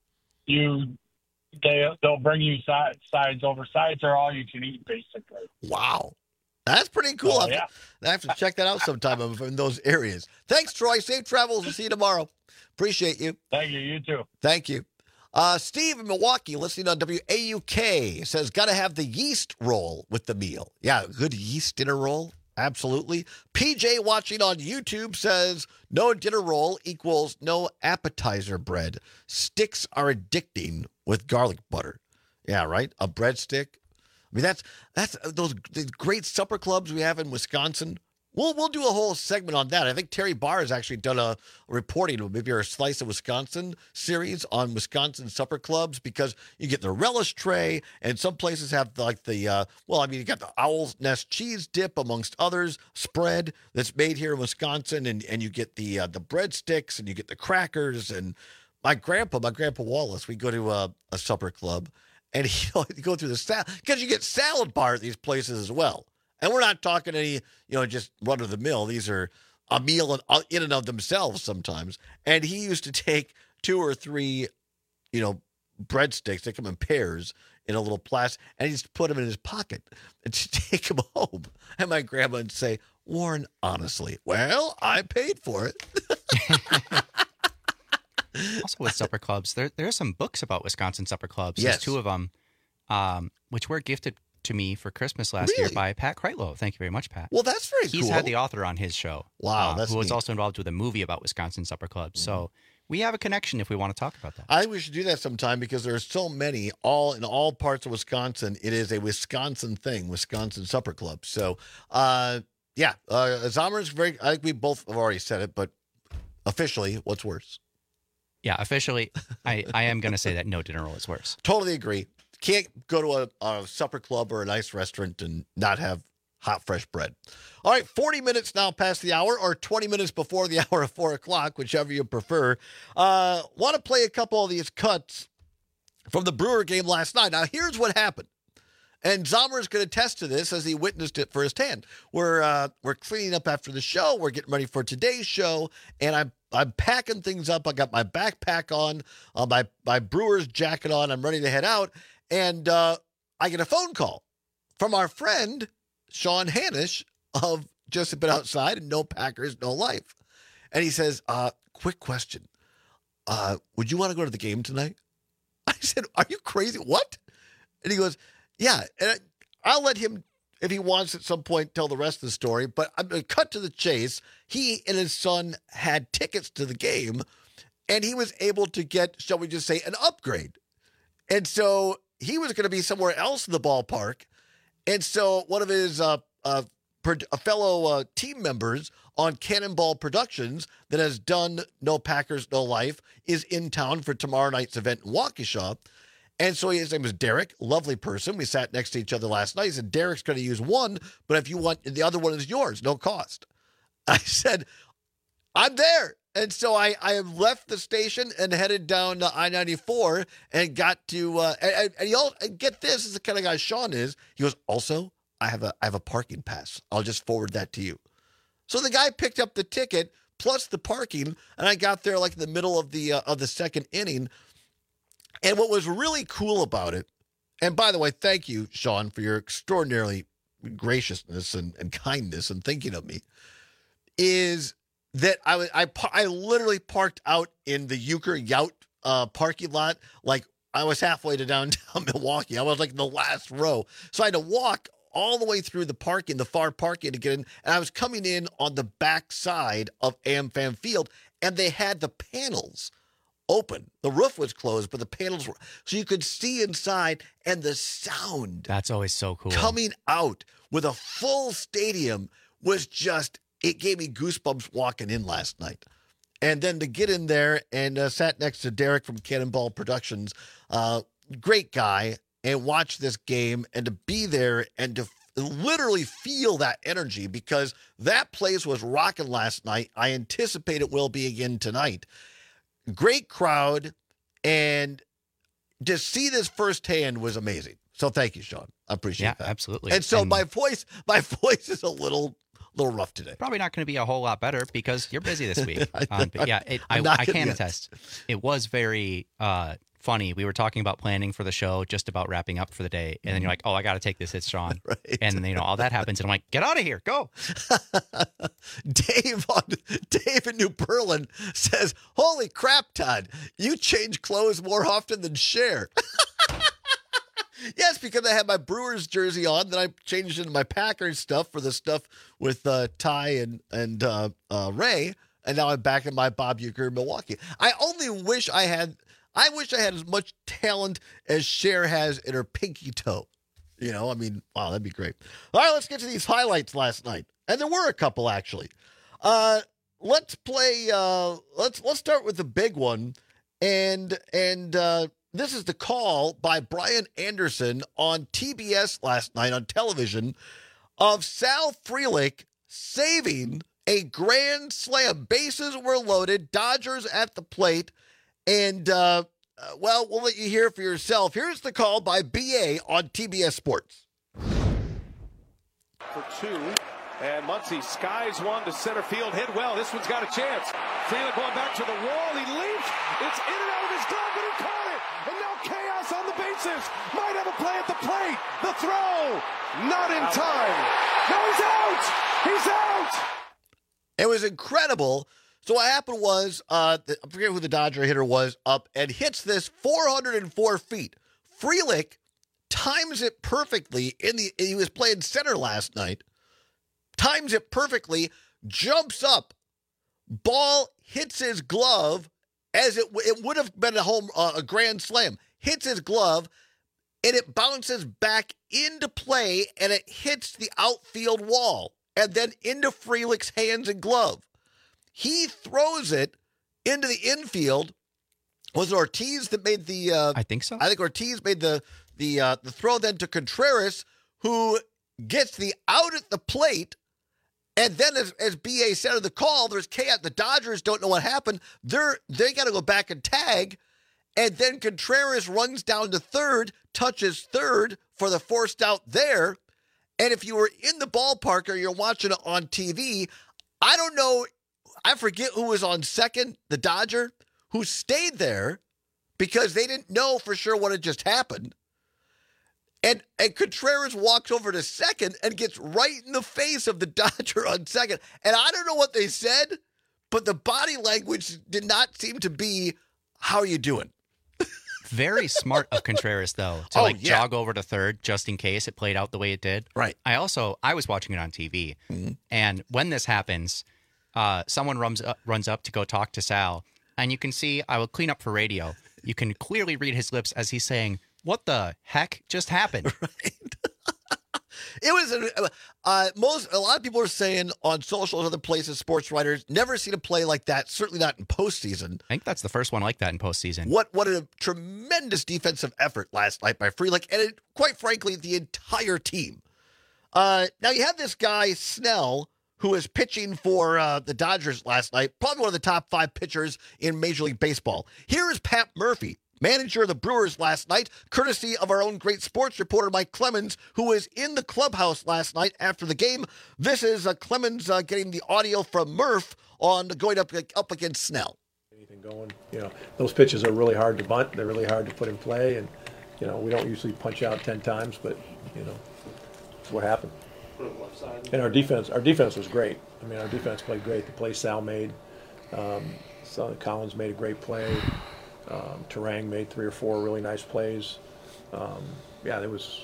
they'll bring you sides over. Sides are all you can eat, basically. Wow. That's pretty cool. Oh, yeah. I have to check that out sometime in those areas. Thanks, Troy. Safe travels. We'll see you tomorrow. Appreciate you. Thank you. You too. Thank you. Steve in Milwaukee, listening on WAUK, says, got to have the yeast roll with the meal. Yeah, good yeast dinner roll. Absolutely. PJ watching on YouTube says, no dinner roll equals no appetizer bread. Sticks are addicting with garlic butter. Yeah, right? A breadstick. I mean, that's those great supper clubs we have in Wisconsin. We'll do a whole segment on that. I think Terry Barr has actually done a reporting, maybe a Slice of Wisconsin series on Wisconsin supper clubs, because you get the relish tray, and some places have you got the Owl's Nest cheese dip, amongst others, spread that's made here in Wisconsin, and you get the breadsticks, and you get the crackers. And my grandpa Wallace, we go to a supper club, and you go through the salad, because you get salad bar at these places as well. And we're not talking any, just run-of-the-mill. These are a meal in and of themselves sometimes. And he used to take 2 or 3, breadsticks. They come in pairs in a little plastic, and he used to put them in his pocket and to take them home. And my grandma would say, Warren, honestly, well, I paid for it. Also with supper clubs, there are some books about Wisconsin supper clubs. Yes. There's 2 of them, which were gifted to me for Christmas last year by Pat Kreitlow. Thank you very much, Pat. Well, that's very cool. He's had the author on his show. Wow, that's who was neat. also involved with a movie about Wisconsin supper clubs. So we have a connection if we want to talk about that. I think we should do that sometime, because there are so many in all parts of Wisconsin. It is a Wisconsin thing, Wisconsin supper club. So, Zomer's very. I think we both have already said it, but officially, what's worse? Yeah, officially, I am going to say that no dinner roll is worse. Totally agree. Can't go to a supper club or a nice restaurant and not have hot, fresh bread. All right, 40 minutes now past the hour, or 20 minutes before the hour of 4 o'clock, whichever you prefer. Want to play a couple of these cuts from the Brewer game last night. Now, here's what happened. And Zomer is going to attest to this as he witnessed it firsthand. We're cleaning up after the show. We're getting ready for today's show, and I'm packing things up. I got my backpack on, my Brewers jacket on. I'm ready to head out. And I get a phone call from our friend, Sean Hanish, of Just a Bit Outside and No Packers, No Life. And he says, quick question. Would you want to go to the game tonight? I said, are you crazy? What? And he goes, yeah. And I'll let him, if he wants at some point, tell the rest of the story. But I'm going to cut to the chase. He and his son had tickets to the game, and he was able to get, shall we just say, an upgrade. And so he was going to be somewhere else in the ballpark. And so one of his fellow team members on Cannonball Productions that has done No Packers, No Life is in town for tomorrow night's event in Waukesha. And so his name is Derek, lovely person. We sat next to each other last night. He said, Derek's going to use one, but if you want, the other one is yours, no cost. I said, I'm there. And so I have left the station and headed down I-94 and got to, and get this, is the kind of guy Sean is. He goes, also, I have a parking pass. I'll just forward that to you. So the guy picked up the ticket plus the parking, and I got there like in the middle of the second inning. And what was really cool about it, and by the way, thank you, Sean, for your extraordinarily graciousness and kindness and thinking of me, is that I literally parked out in the Euchre Yout parking lot. Like, I was halfway to downtown Milwaukee. I was like in the last row. So I had to walk all the way through the far parking to get in. And I was coming in on the back side of AmFam Field, and they had the panels open. The roof was closed, but the panels were, so you could see inside, and the sound. That's always so cool. Coming out with a full stadium was just, it gave me goosebumps walking in last night. And then to get in there and sat next to Derek from Cannonball Productions, great guy, and watch this game and to be there and to literally feel that energy, because that place was rocking last night. I anticipate it will be again tonight. Great crowd, and to see this firsthand was amazing. So thank you, Sean. I appreciate that. Absolutely. And so my voice is a little rough today. Probably not going to be a whole lot better because you're busy this week. But yeah, I can attest. It was very funny. We were talking about planning for the show, just about wrapping up for the day. And then you're like, oh, I got to take this hit, Sean. Right. And then, all that happens. And I'm like, get out of here. Go. Dave in New Berlin says, holy crap, Todd, you change clothes more often than Cher. Yes, because I had my Brewers jersey on, then I changed into my Packers stuff for the stuff with Ty and Ray, and now I'm back in my Bob Uecker Milwaukee. I wish I had as much talent as Cher has in her pinky toe. Wow, that'd be great. All right, let's get to these highlights last night, and there were a couple actually. Let's play. Let's start with the big one, and this is the call by Brian Anderson on TBS last night on television of Sal Frelick saving a grand slam. Bases were loaded, Dodgers at the plate, and, we'll let you hear it for yourself. Here's the call by BA on TBS Sports. For two, and Muncy skies one to center field, hit well. This one's got a chance. Frelick going back to the wall. He leaps. It's in and out of his glove, but he caught it. And now chaos on the bases. Might have a play at the plate. The throw. Not in time. No, he's out. He's out. It was incredible. So what happened was, I forget who the Dodger hitter was, up and hits this 404 feet. Frelick times it perfectly. He was playing center last night. Times it perfectly, jumps up, ball hits his glove as it would have been a grand slam. Hits his glove, and it bounces back into play, and it hits the outfield wall, and then into Frelick's hands and glove. He throws it into the infield. Was it Ortiz that made the? I think so. I think Ortiz made the throw then to Contreras, who gets the out at the plate. And then, as BA said in the call, there's chaos. The Dodgers don't know what happened. They got to go back and tag. And then Contreras runs down to third, touches third for the forced out there. And if you were in the ballpark or you're watching it on TV, I don't know. I forget who was on second, the Dodger, who stayed there because they didn't know for sure what had just happened. And Contreras walks over to second and gets right in the face of the Dodger on second. And I don't know what they said, but the body language did not seem to be, how are you doing? Very smart of Contreras, though, to jog over to third just in case it played out the way it did. Right. I was watching it on TV, and when this happens, someone runs up to go talk to Sal, and you can see, I will clean up for radio, you can clearly read his lips as he's saying, what the heck just happened? Right. It was a lot of people are saying on social and other places, sports writers, never seen a play like that, certainly not in postseason. I think that's the first one like that in postseason. What a tremendous defensive effort last night by Frelick, and quite frankly, the entire team. Now you have this guy, Snell, who is pitching for the Dodgers last night, probably one of the top 5 pitchers in Major League Baseball. Here is Pat Murphy, manager of the Brewers last night, courtesy of our own great sports reporter, Mike Clemens, who was in the clubhouse last night after the game. This is Clemens getting the audio from Murph on going up against Snell. Anything going, those pitches are really hard to bunt. They're really hard to put in play, and, we don't usually punch out 10 times, but, it's what happened. And our defense was great. Our defense played great. The play Sal made, Collins made a great play. Terang made 3 or 4 really nice plays. That was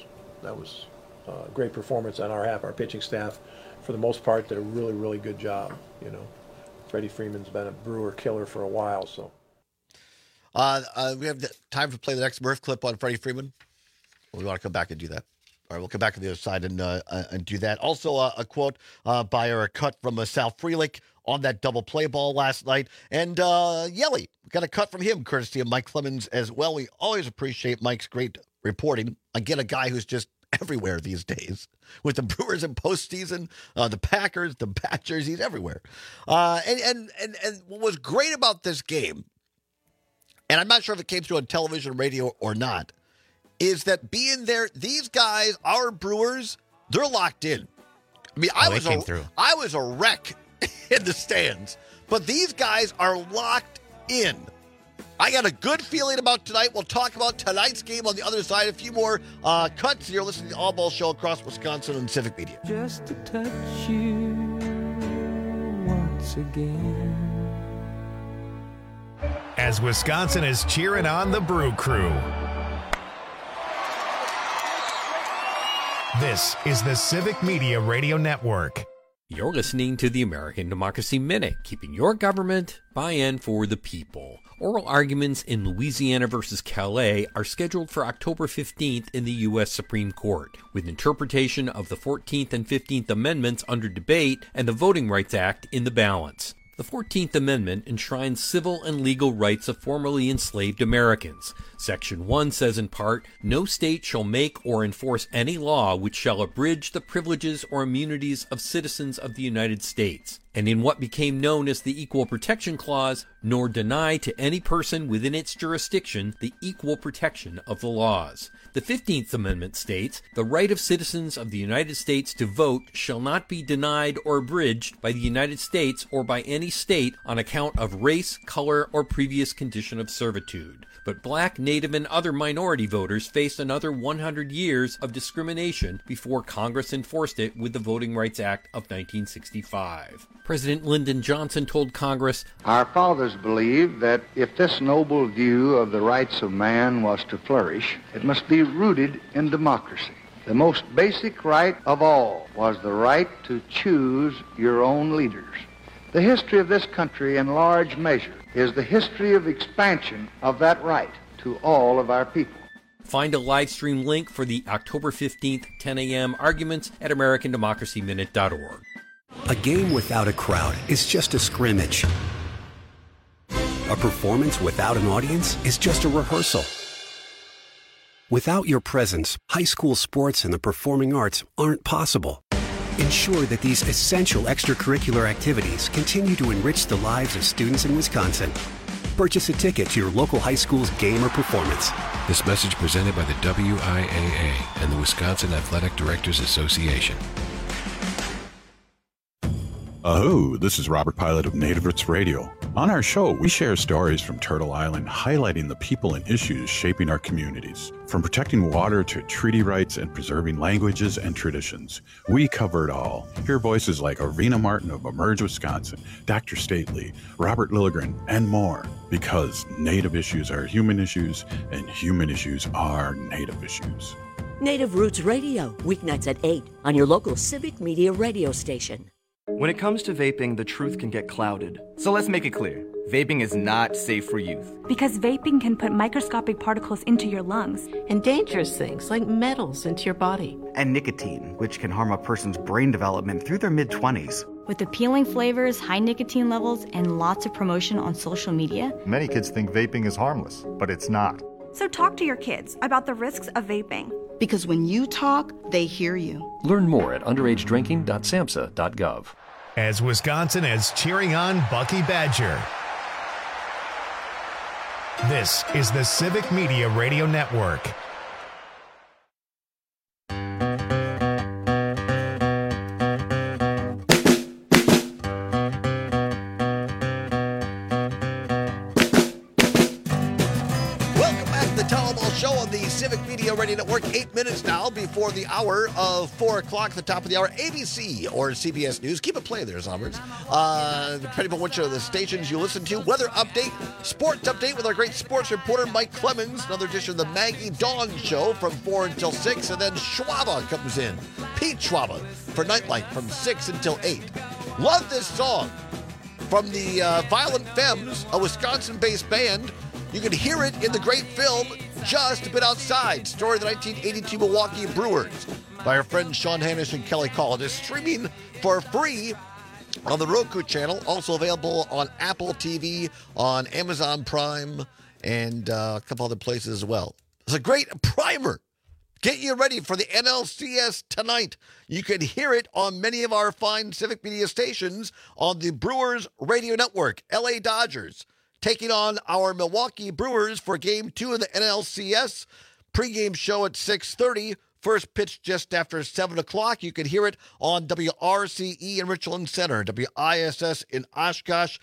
a great performance on our half. Our pitching staff, for the most part, did a really, really good job. Freddie Freeman's been a Brewer killer for a while. So, we have time to play the next Murph clip on Freddie Freeman. We want to come back and do that. All right, we'll come back to the other side and do that. Also, a quote by or a cut from Sal Frelick on that double play ball last night. And Yelly, got a cut from him, courtesy of Mike Clemens as well. We always appreciate Mike's great reporting. Again, a guy who's just everywhere these days. With the Brewers in postseason, the Packers, the Badgers, he's everywhere. And what was great about this game, and I'm not sure if it came through on television or radio or not, is that being there, these guys, our Brewers, they're locked in. I was a wreck in the stands, but these guys are locked in. I got a good feeling about tonight. We'll talk about tonight's game on the other side. A few more cuts. You're listening to the All Ball Show across Wisconsin on Civic Media. Just to touch you once again. As Wisconsin is cheering on the Brew Crew. This is the Civic Media Radio Network. You're listening to the American Democracy Minute, keeping your government buy-in for the people. Oral arguments in Louisiana versus Calais are scheduled for October 15th in the U.S. Supreme Court, with interpretation of the 14th and 15th Amendments under debate and the Voting Rights Act in the balance. The 14th Amendment enshrines civil and legal rights of formerly enslaved Americans. Section 1 says in part, no state shall make or enforce any law which shall abridge the privileges or immunities of citizens of the United States, and in what became known as the Equal Protection Clause, nor deny to any person within its jurisdiction the equal protection of the laws. The 15th Amendment states, the right of citizens of the United States to vote shall not be denied or abridged by the United States or by any state on account of race, color, or previous condition of servitude. But black, native, and other minority voters faced another 100 years of discrimination before Congress enforced it with the Voting Rights Act of 1965. President Lyndon Johnson told Congress, our fathers believed that if this noble view of the rights of man was to flourish, it must be rooted in democracy. The most basic right of all was the right to choose your own leaders. The history of this country, in large measure, is the history of expansion of that right to all of our people. Find a live stream link for the October 15th, 10 a.m. arguments at AmericanDemocracyMinute.org. A game without a crowd is just a scrimmage. A performance without an audience is just a rehearsal. Without your presence, high school sports and the performing arts aren't possible. Ensure that these essential extracurricular activities continue to enrich the lives of students in Wisconsin. Purchase a ticket to your local high school's game or performance. This message presented by the WIAA and the Wisconsin Athletic Directors Association. Aho, this is Robert Pilot of Native Roots Radio. On our show, we share stories from Turtle Island highlighting the people and issues shaping our communities. From protecting water to treaty rights and preserving languages and traditions, we cover it all. Hear voices like Arena Martin of Emerge Wisconsin, Dr. Stately, Robert Lilligren, and more. Because Native issues are human issues, and human issues are Native issues. Native Roots Radio, weeknights at 8 on your local Civic Media radio station. When it comes to vaping, the truth can get clouded. So let's make it clear. Vaping is not safe for youth. Because vaping can put microscopic particles into your lungs. And dangerous things like metals into your body. And nicotine, which can harm a person's brain development through their mid-20s. With appealing flavors, high nicotine levels, and lots of promotion on social media, many kids think vaping is harmless, but it's not. So talk to your kids about the risks of vaping. Because when you talk, they hear you. Learn more at underagedrinking.samhsa.gov. As Wisconsin is cheering on Bucky Badger. This is the Civic Media Radio Network. Show on the Civic Media Radio Network. 8 minutes now before the hour of 4 o'clock, the top of the hour. ABC or CBS News. Keep it playing there, Zombers. Depending on which of the stations you listen to. Weather update, sports update with our great sports reporter, Mike Clemens. Another edition of the Maggie Dawn Show from 4 until 6. And then Schwaba comes in. Pete Schwaba for Nightlight from 6 until 8. Love this song from the Violent Femmes, a Wisconsin-based band. You can hear it in the great film Just a Bit Outside, story of the 1982 Milwaukee Brewers by our friends Sean Hannish and Kelly Call. It is streaming for free on the Roku channel, also available on Apple TV, on Amazon Prime, and a couple other places as well. It's a great primer. Get you ready for the NLCS tonight. You can hear it on many of our fine Civic Media stations on the Brewers Radio Network. LA Dodgers taking on our Milwaukee Brewers for Game 2 of the NLCS. Pre-game show at 6:30. first pitch just after 7 o'clock. You can hear it on WRCE in Richland Center, WISS in Oshkosh,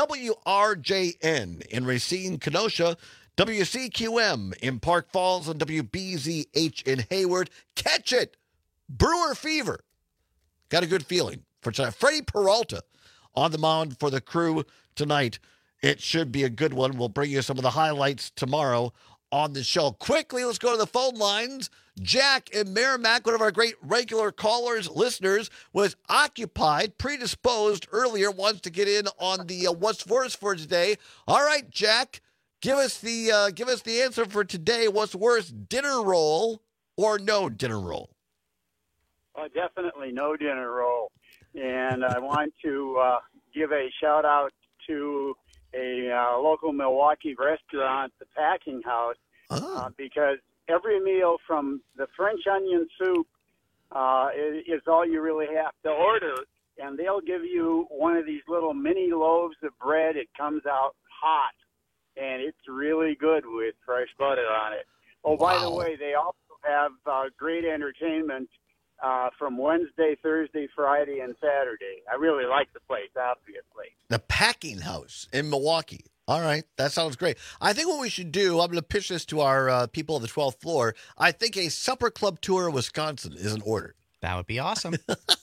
WRJN in Racine, Kenosha, WCQM in Park Falls, and WBZH in Hayward. Catch it! Brewer Fever. Got a good feeling for tonight. Freddie Peralta on the mound for the Crew tonight. It should be a good one. We'll bring you some of the highlights tomorrow on the show. Quickly, let's go to the phone lines. Jack in Merrimack, one of our great regular callers, listeners, was occupied, predisposed earlier, wants to get in on the what's worse for today. All right, Jack, give us the answer for today. What's worse, dinner roll or no dinner roll? Definitely no dinner roll. And I want to give a shout out to a local Milwaukee restaurant, the Packing House, because every meal from the French onion soup is all you really have to order. And they'll give you one of these little mini loaves of bread. It comes out hot, and it's really good with fresh butter on it. Oh, by the way, they also have great entertainment from Wednesday, Thursday, Friday, and Saturday. I really like the place, obviously. The Packing House in Milwaukee. All right, that sounds great. I think what we should do, I'm going to pitch this to our people on the 12th floor. I think a supper club tour of Wisconsin is in order. That would be awesome.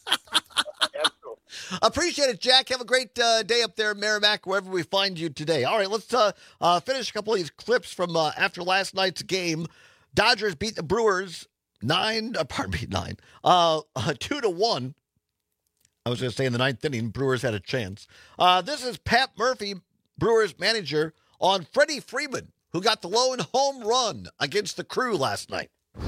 Appreciate it, Jack. Have a great day up there in Merrimack, wherever we find you today. All right, let's finish a couple of these clips from after last night's game. Dodgers beat the Brewers 2-1. I was going to say in the ninth inning, Brewers had a chance. This is Pat Murphy, Brewers manager, on Freddie Freeman, who got the lone home run against the Crew last night.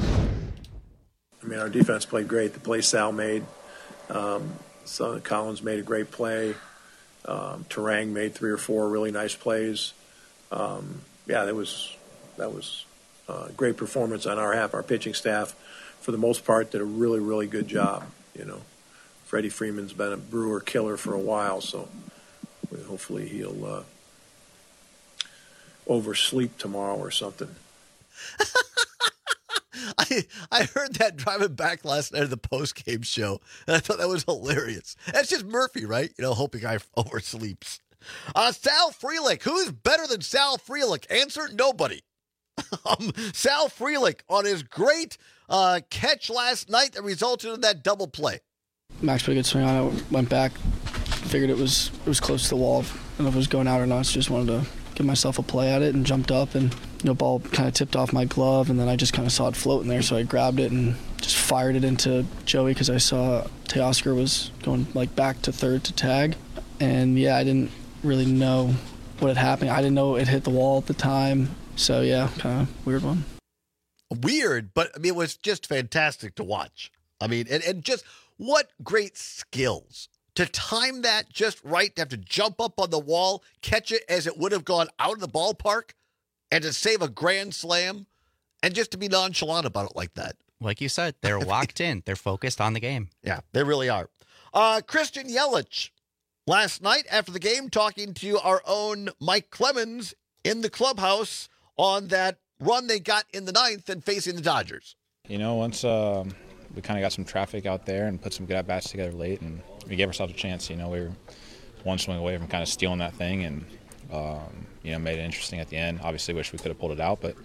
I mean, our defense played great. The play Sal made. So Collins made a great play. Terang made 3 or 4 really nice plays. That was a great performance on our half. Our pitching staff, for the most part, did a really, really good job. You know, Freddie Freeman's been a Brewer killer for a while, so hopefully he'll oversleep tomorrow or something. I heard that driving back last night of the post-game show, and I thought that was hilarious. That's just Murphy, right? You know, hoping I oversleeps. Sal Frelick. Who's better than Sal Frelick? Answer, nobody. Sal Frelick on his great catch last night that resulted in that double play. Max put a good swing on it, went back, figured it was close to the wall. I don't know if it was going out or not, so just wanted to give myself a play at it and jumped up, and ball kind of tipped off my glove, and then I just kind of saw it floating there, so I grabbed it and just fired it into Joey because I saw Teoscar was going back to third to tag, and I didn't really know what had happened. I didn't know it hit the wall at the time, so kind of weird one. Weird, but I mean, it was just fantastic to watch. I mean, and just what great skills to time that just right, to have to jump up on the wall, catch it as it would have gone out of the ballpark, and to save a grand slam, and just to be nonchalant about it like that. Like you said, they're locked in. They're focused on the game. Yeah, they really are. Christian Yelich, last night after the game, talking to our own Mike Clemens in the clubhouse on that run they got in the ninth and facing the Dodgers. You know, once we kind of got some traffic out there and put some good at-bats together late, and we gave ourselves a chance. You know, we were one swing away from kind of stealing that thing, and made it interesting at the end. Obviously, wish we could have pulled it out, but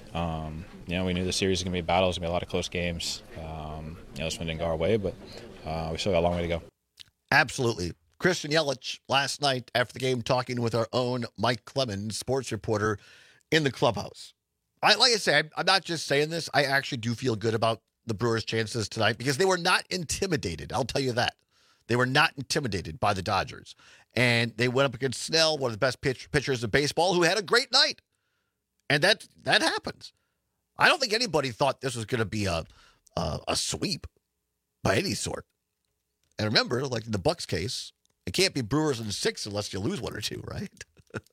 we knew the series was going to be a battle. It was going to be a lot of close games. This one didn't go our way, but we still got a long way to go. Absolutely. Christian Yelich last night after the game talking with our own Mike Clemens, sports reporter, in the clubhouse. Like I said, I'm not just saying this. I actually do feel good about the Brewers' chances tonight because they were not intimidated. I'll tell you that. They were not intimidated by the Dodgers. And they went up against Snell, one of the best pitchers of baseball, who had a great night. And that happens. I don't think anybody thought this was going to be a sweep by any sort. And remember, like in the Bucks case, it can't be Brewers in 6 unless you lose 1 or 2, right?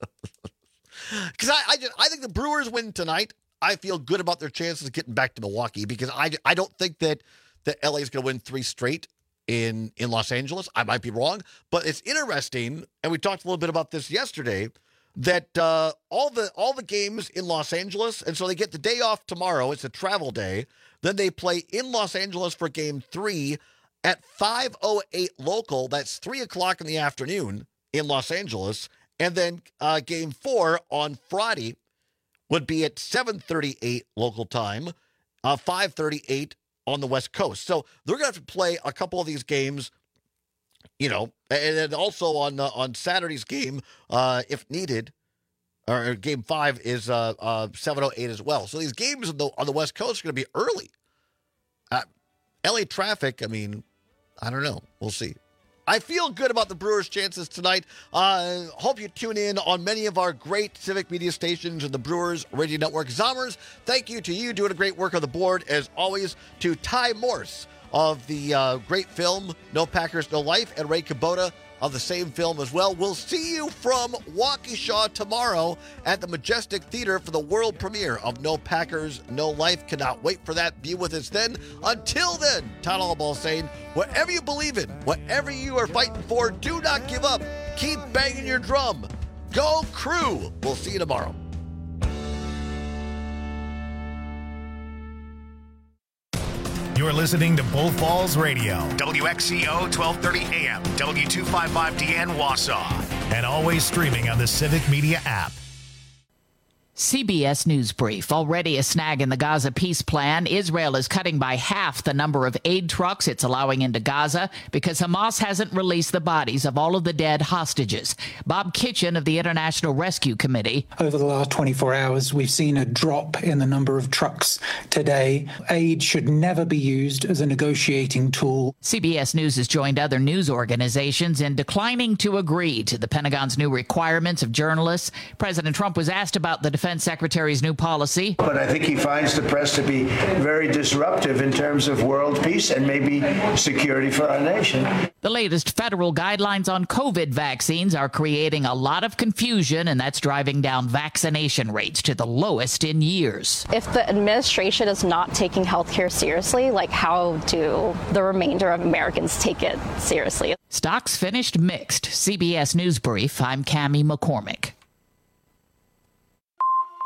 Because I think the Brewers win tonight. I feel good about their chances of getting back to Milwaukee because I don't think that LA is going to win 3 straight in Los Angeles. I might be wrong, but it's interesting, and we talked a little bit about this yesterday, that all the games in Los Angeles, and so they get the day off tomorrow. It's a travel day. Then they play in Los Angeles for Game 3 at 5:08 local. That's 3 o'clock in the afternoon in Los Angeles. And then Game 4 on Friday would be at 7:38 local time, 5:38 on the West Coast. So they're going to have to play a couple of these games, and then also on Saturday's game, if needed, or Game 5 is 7:08 as well. So these games on the West Coast are going to be early. LA traffic, I mean, I don't know. We'll see. I feel good about the Brewers' chances tonight. Hope you tune in on many of our great civic media stations and the Brewers Radio Network. Zommers, thank you to you doing a great work on the board, as always, to Ty Morse of the great film No Packers, No Life, and Ray Kubota of the same film as well. We'll see you from Waukesha tomorrow at the Majestic Theater for the world premiere of No Packers, No Life. Cannot wait for that. Be with us then. Until then, Todd Allball saying, whatever you believe in, whatever you are fighting for, do not give up. Keep banging your drum. Go Crew. We'll see you tomorrow. You're listening to Bull Falls Radio, WXCO 1230 AM, W255DN Wausau, and always streaming on the Civic Media app. CBS News Brief. Already a snag in the Gaza peace plan. Israel is cutting by half the number of aid trucks it's allowing into Gaza because Hamas hasn't released the bodies of all of the dead hostages. Bob Kitchen of the International Rescue Committee. Over the last 24 hours, we've seen a drop in the number of trucks today. Aid should never be used as a negotiating tool. CBS News has joined other news organizations in declining to agree to the Pentagon's new requirements of journalists. President Trump was asked about the Defense Secretary's new policy. But I think he finds the press to be very disruptive in terms of world peace and maybe security for our nation. The latest federal guidelines on COVID vaccines are creating a lot of confusion, and that's driving down vaccination rates to the lowest in years. If the administration is not taking healthcare seriously, like how do the remainder of Americans take it seriously? Stocks finished mixed. CBS News Brief, I'm Cammie McCormick.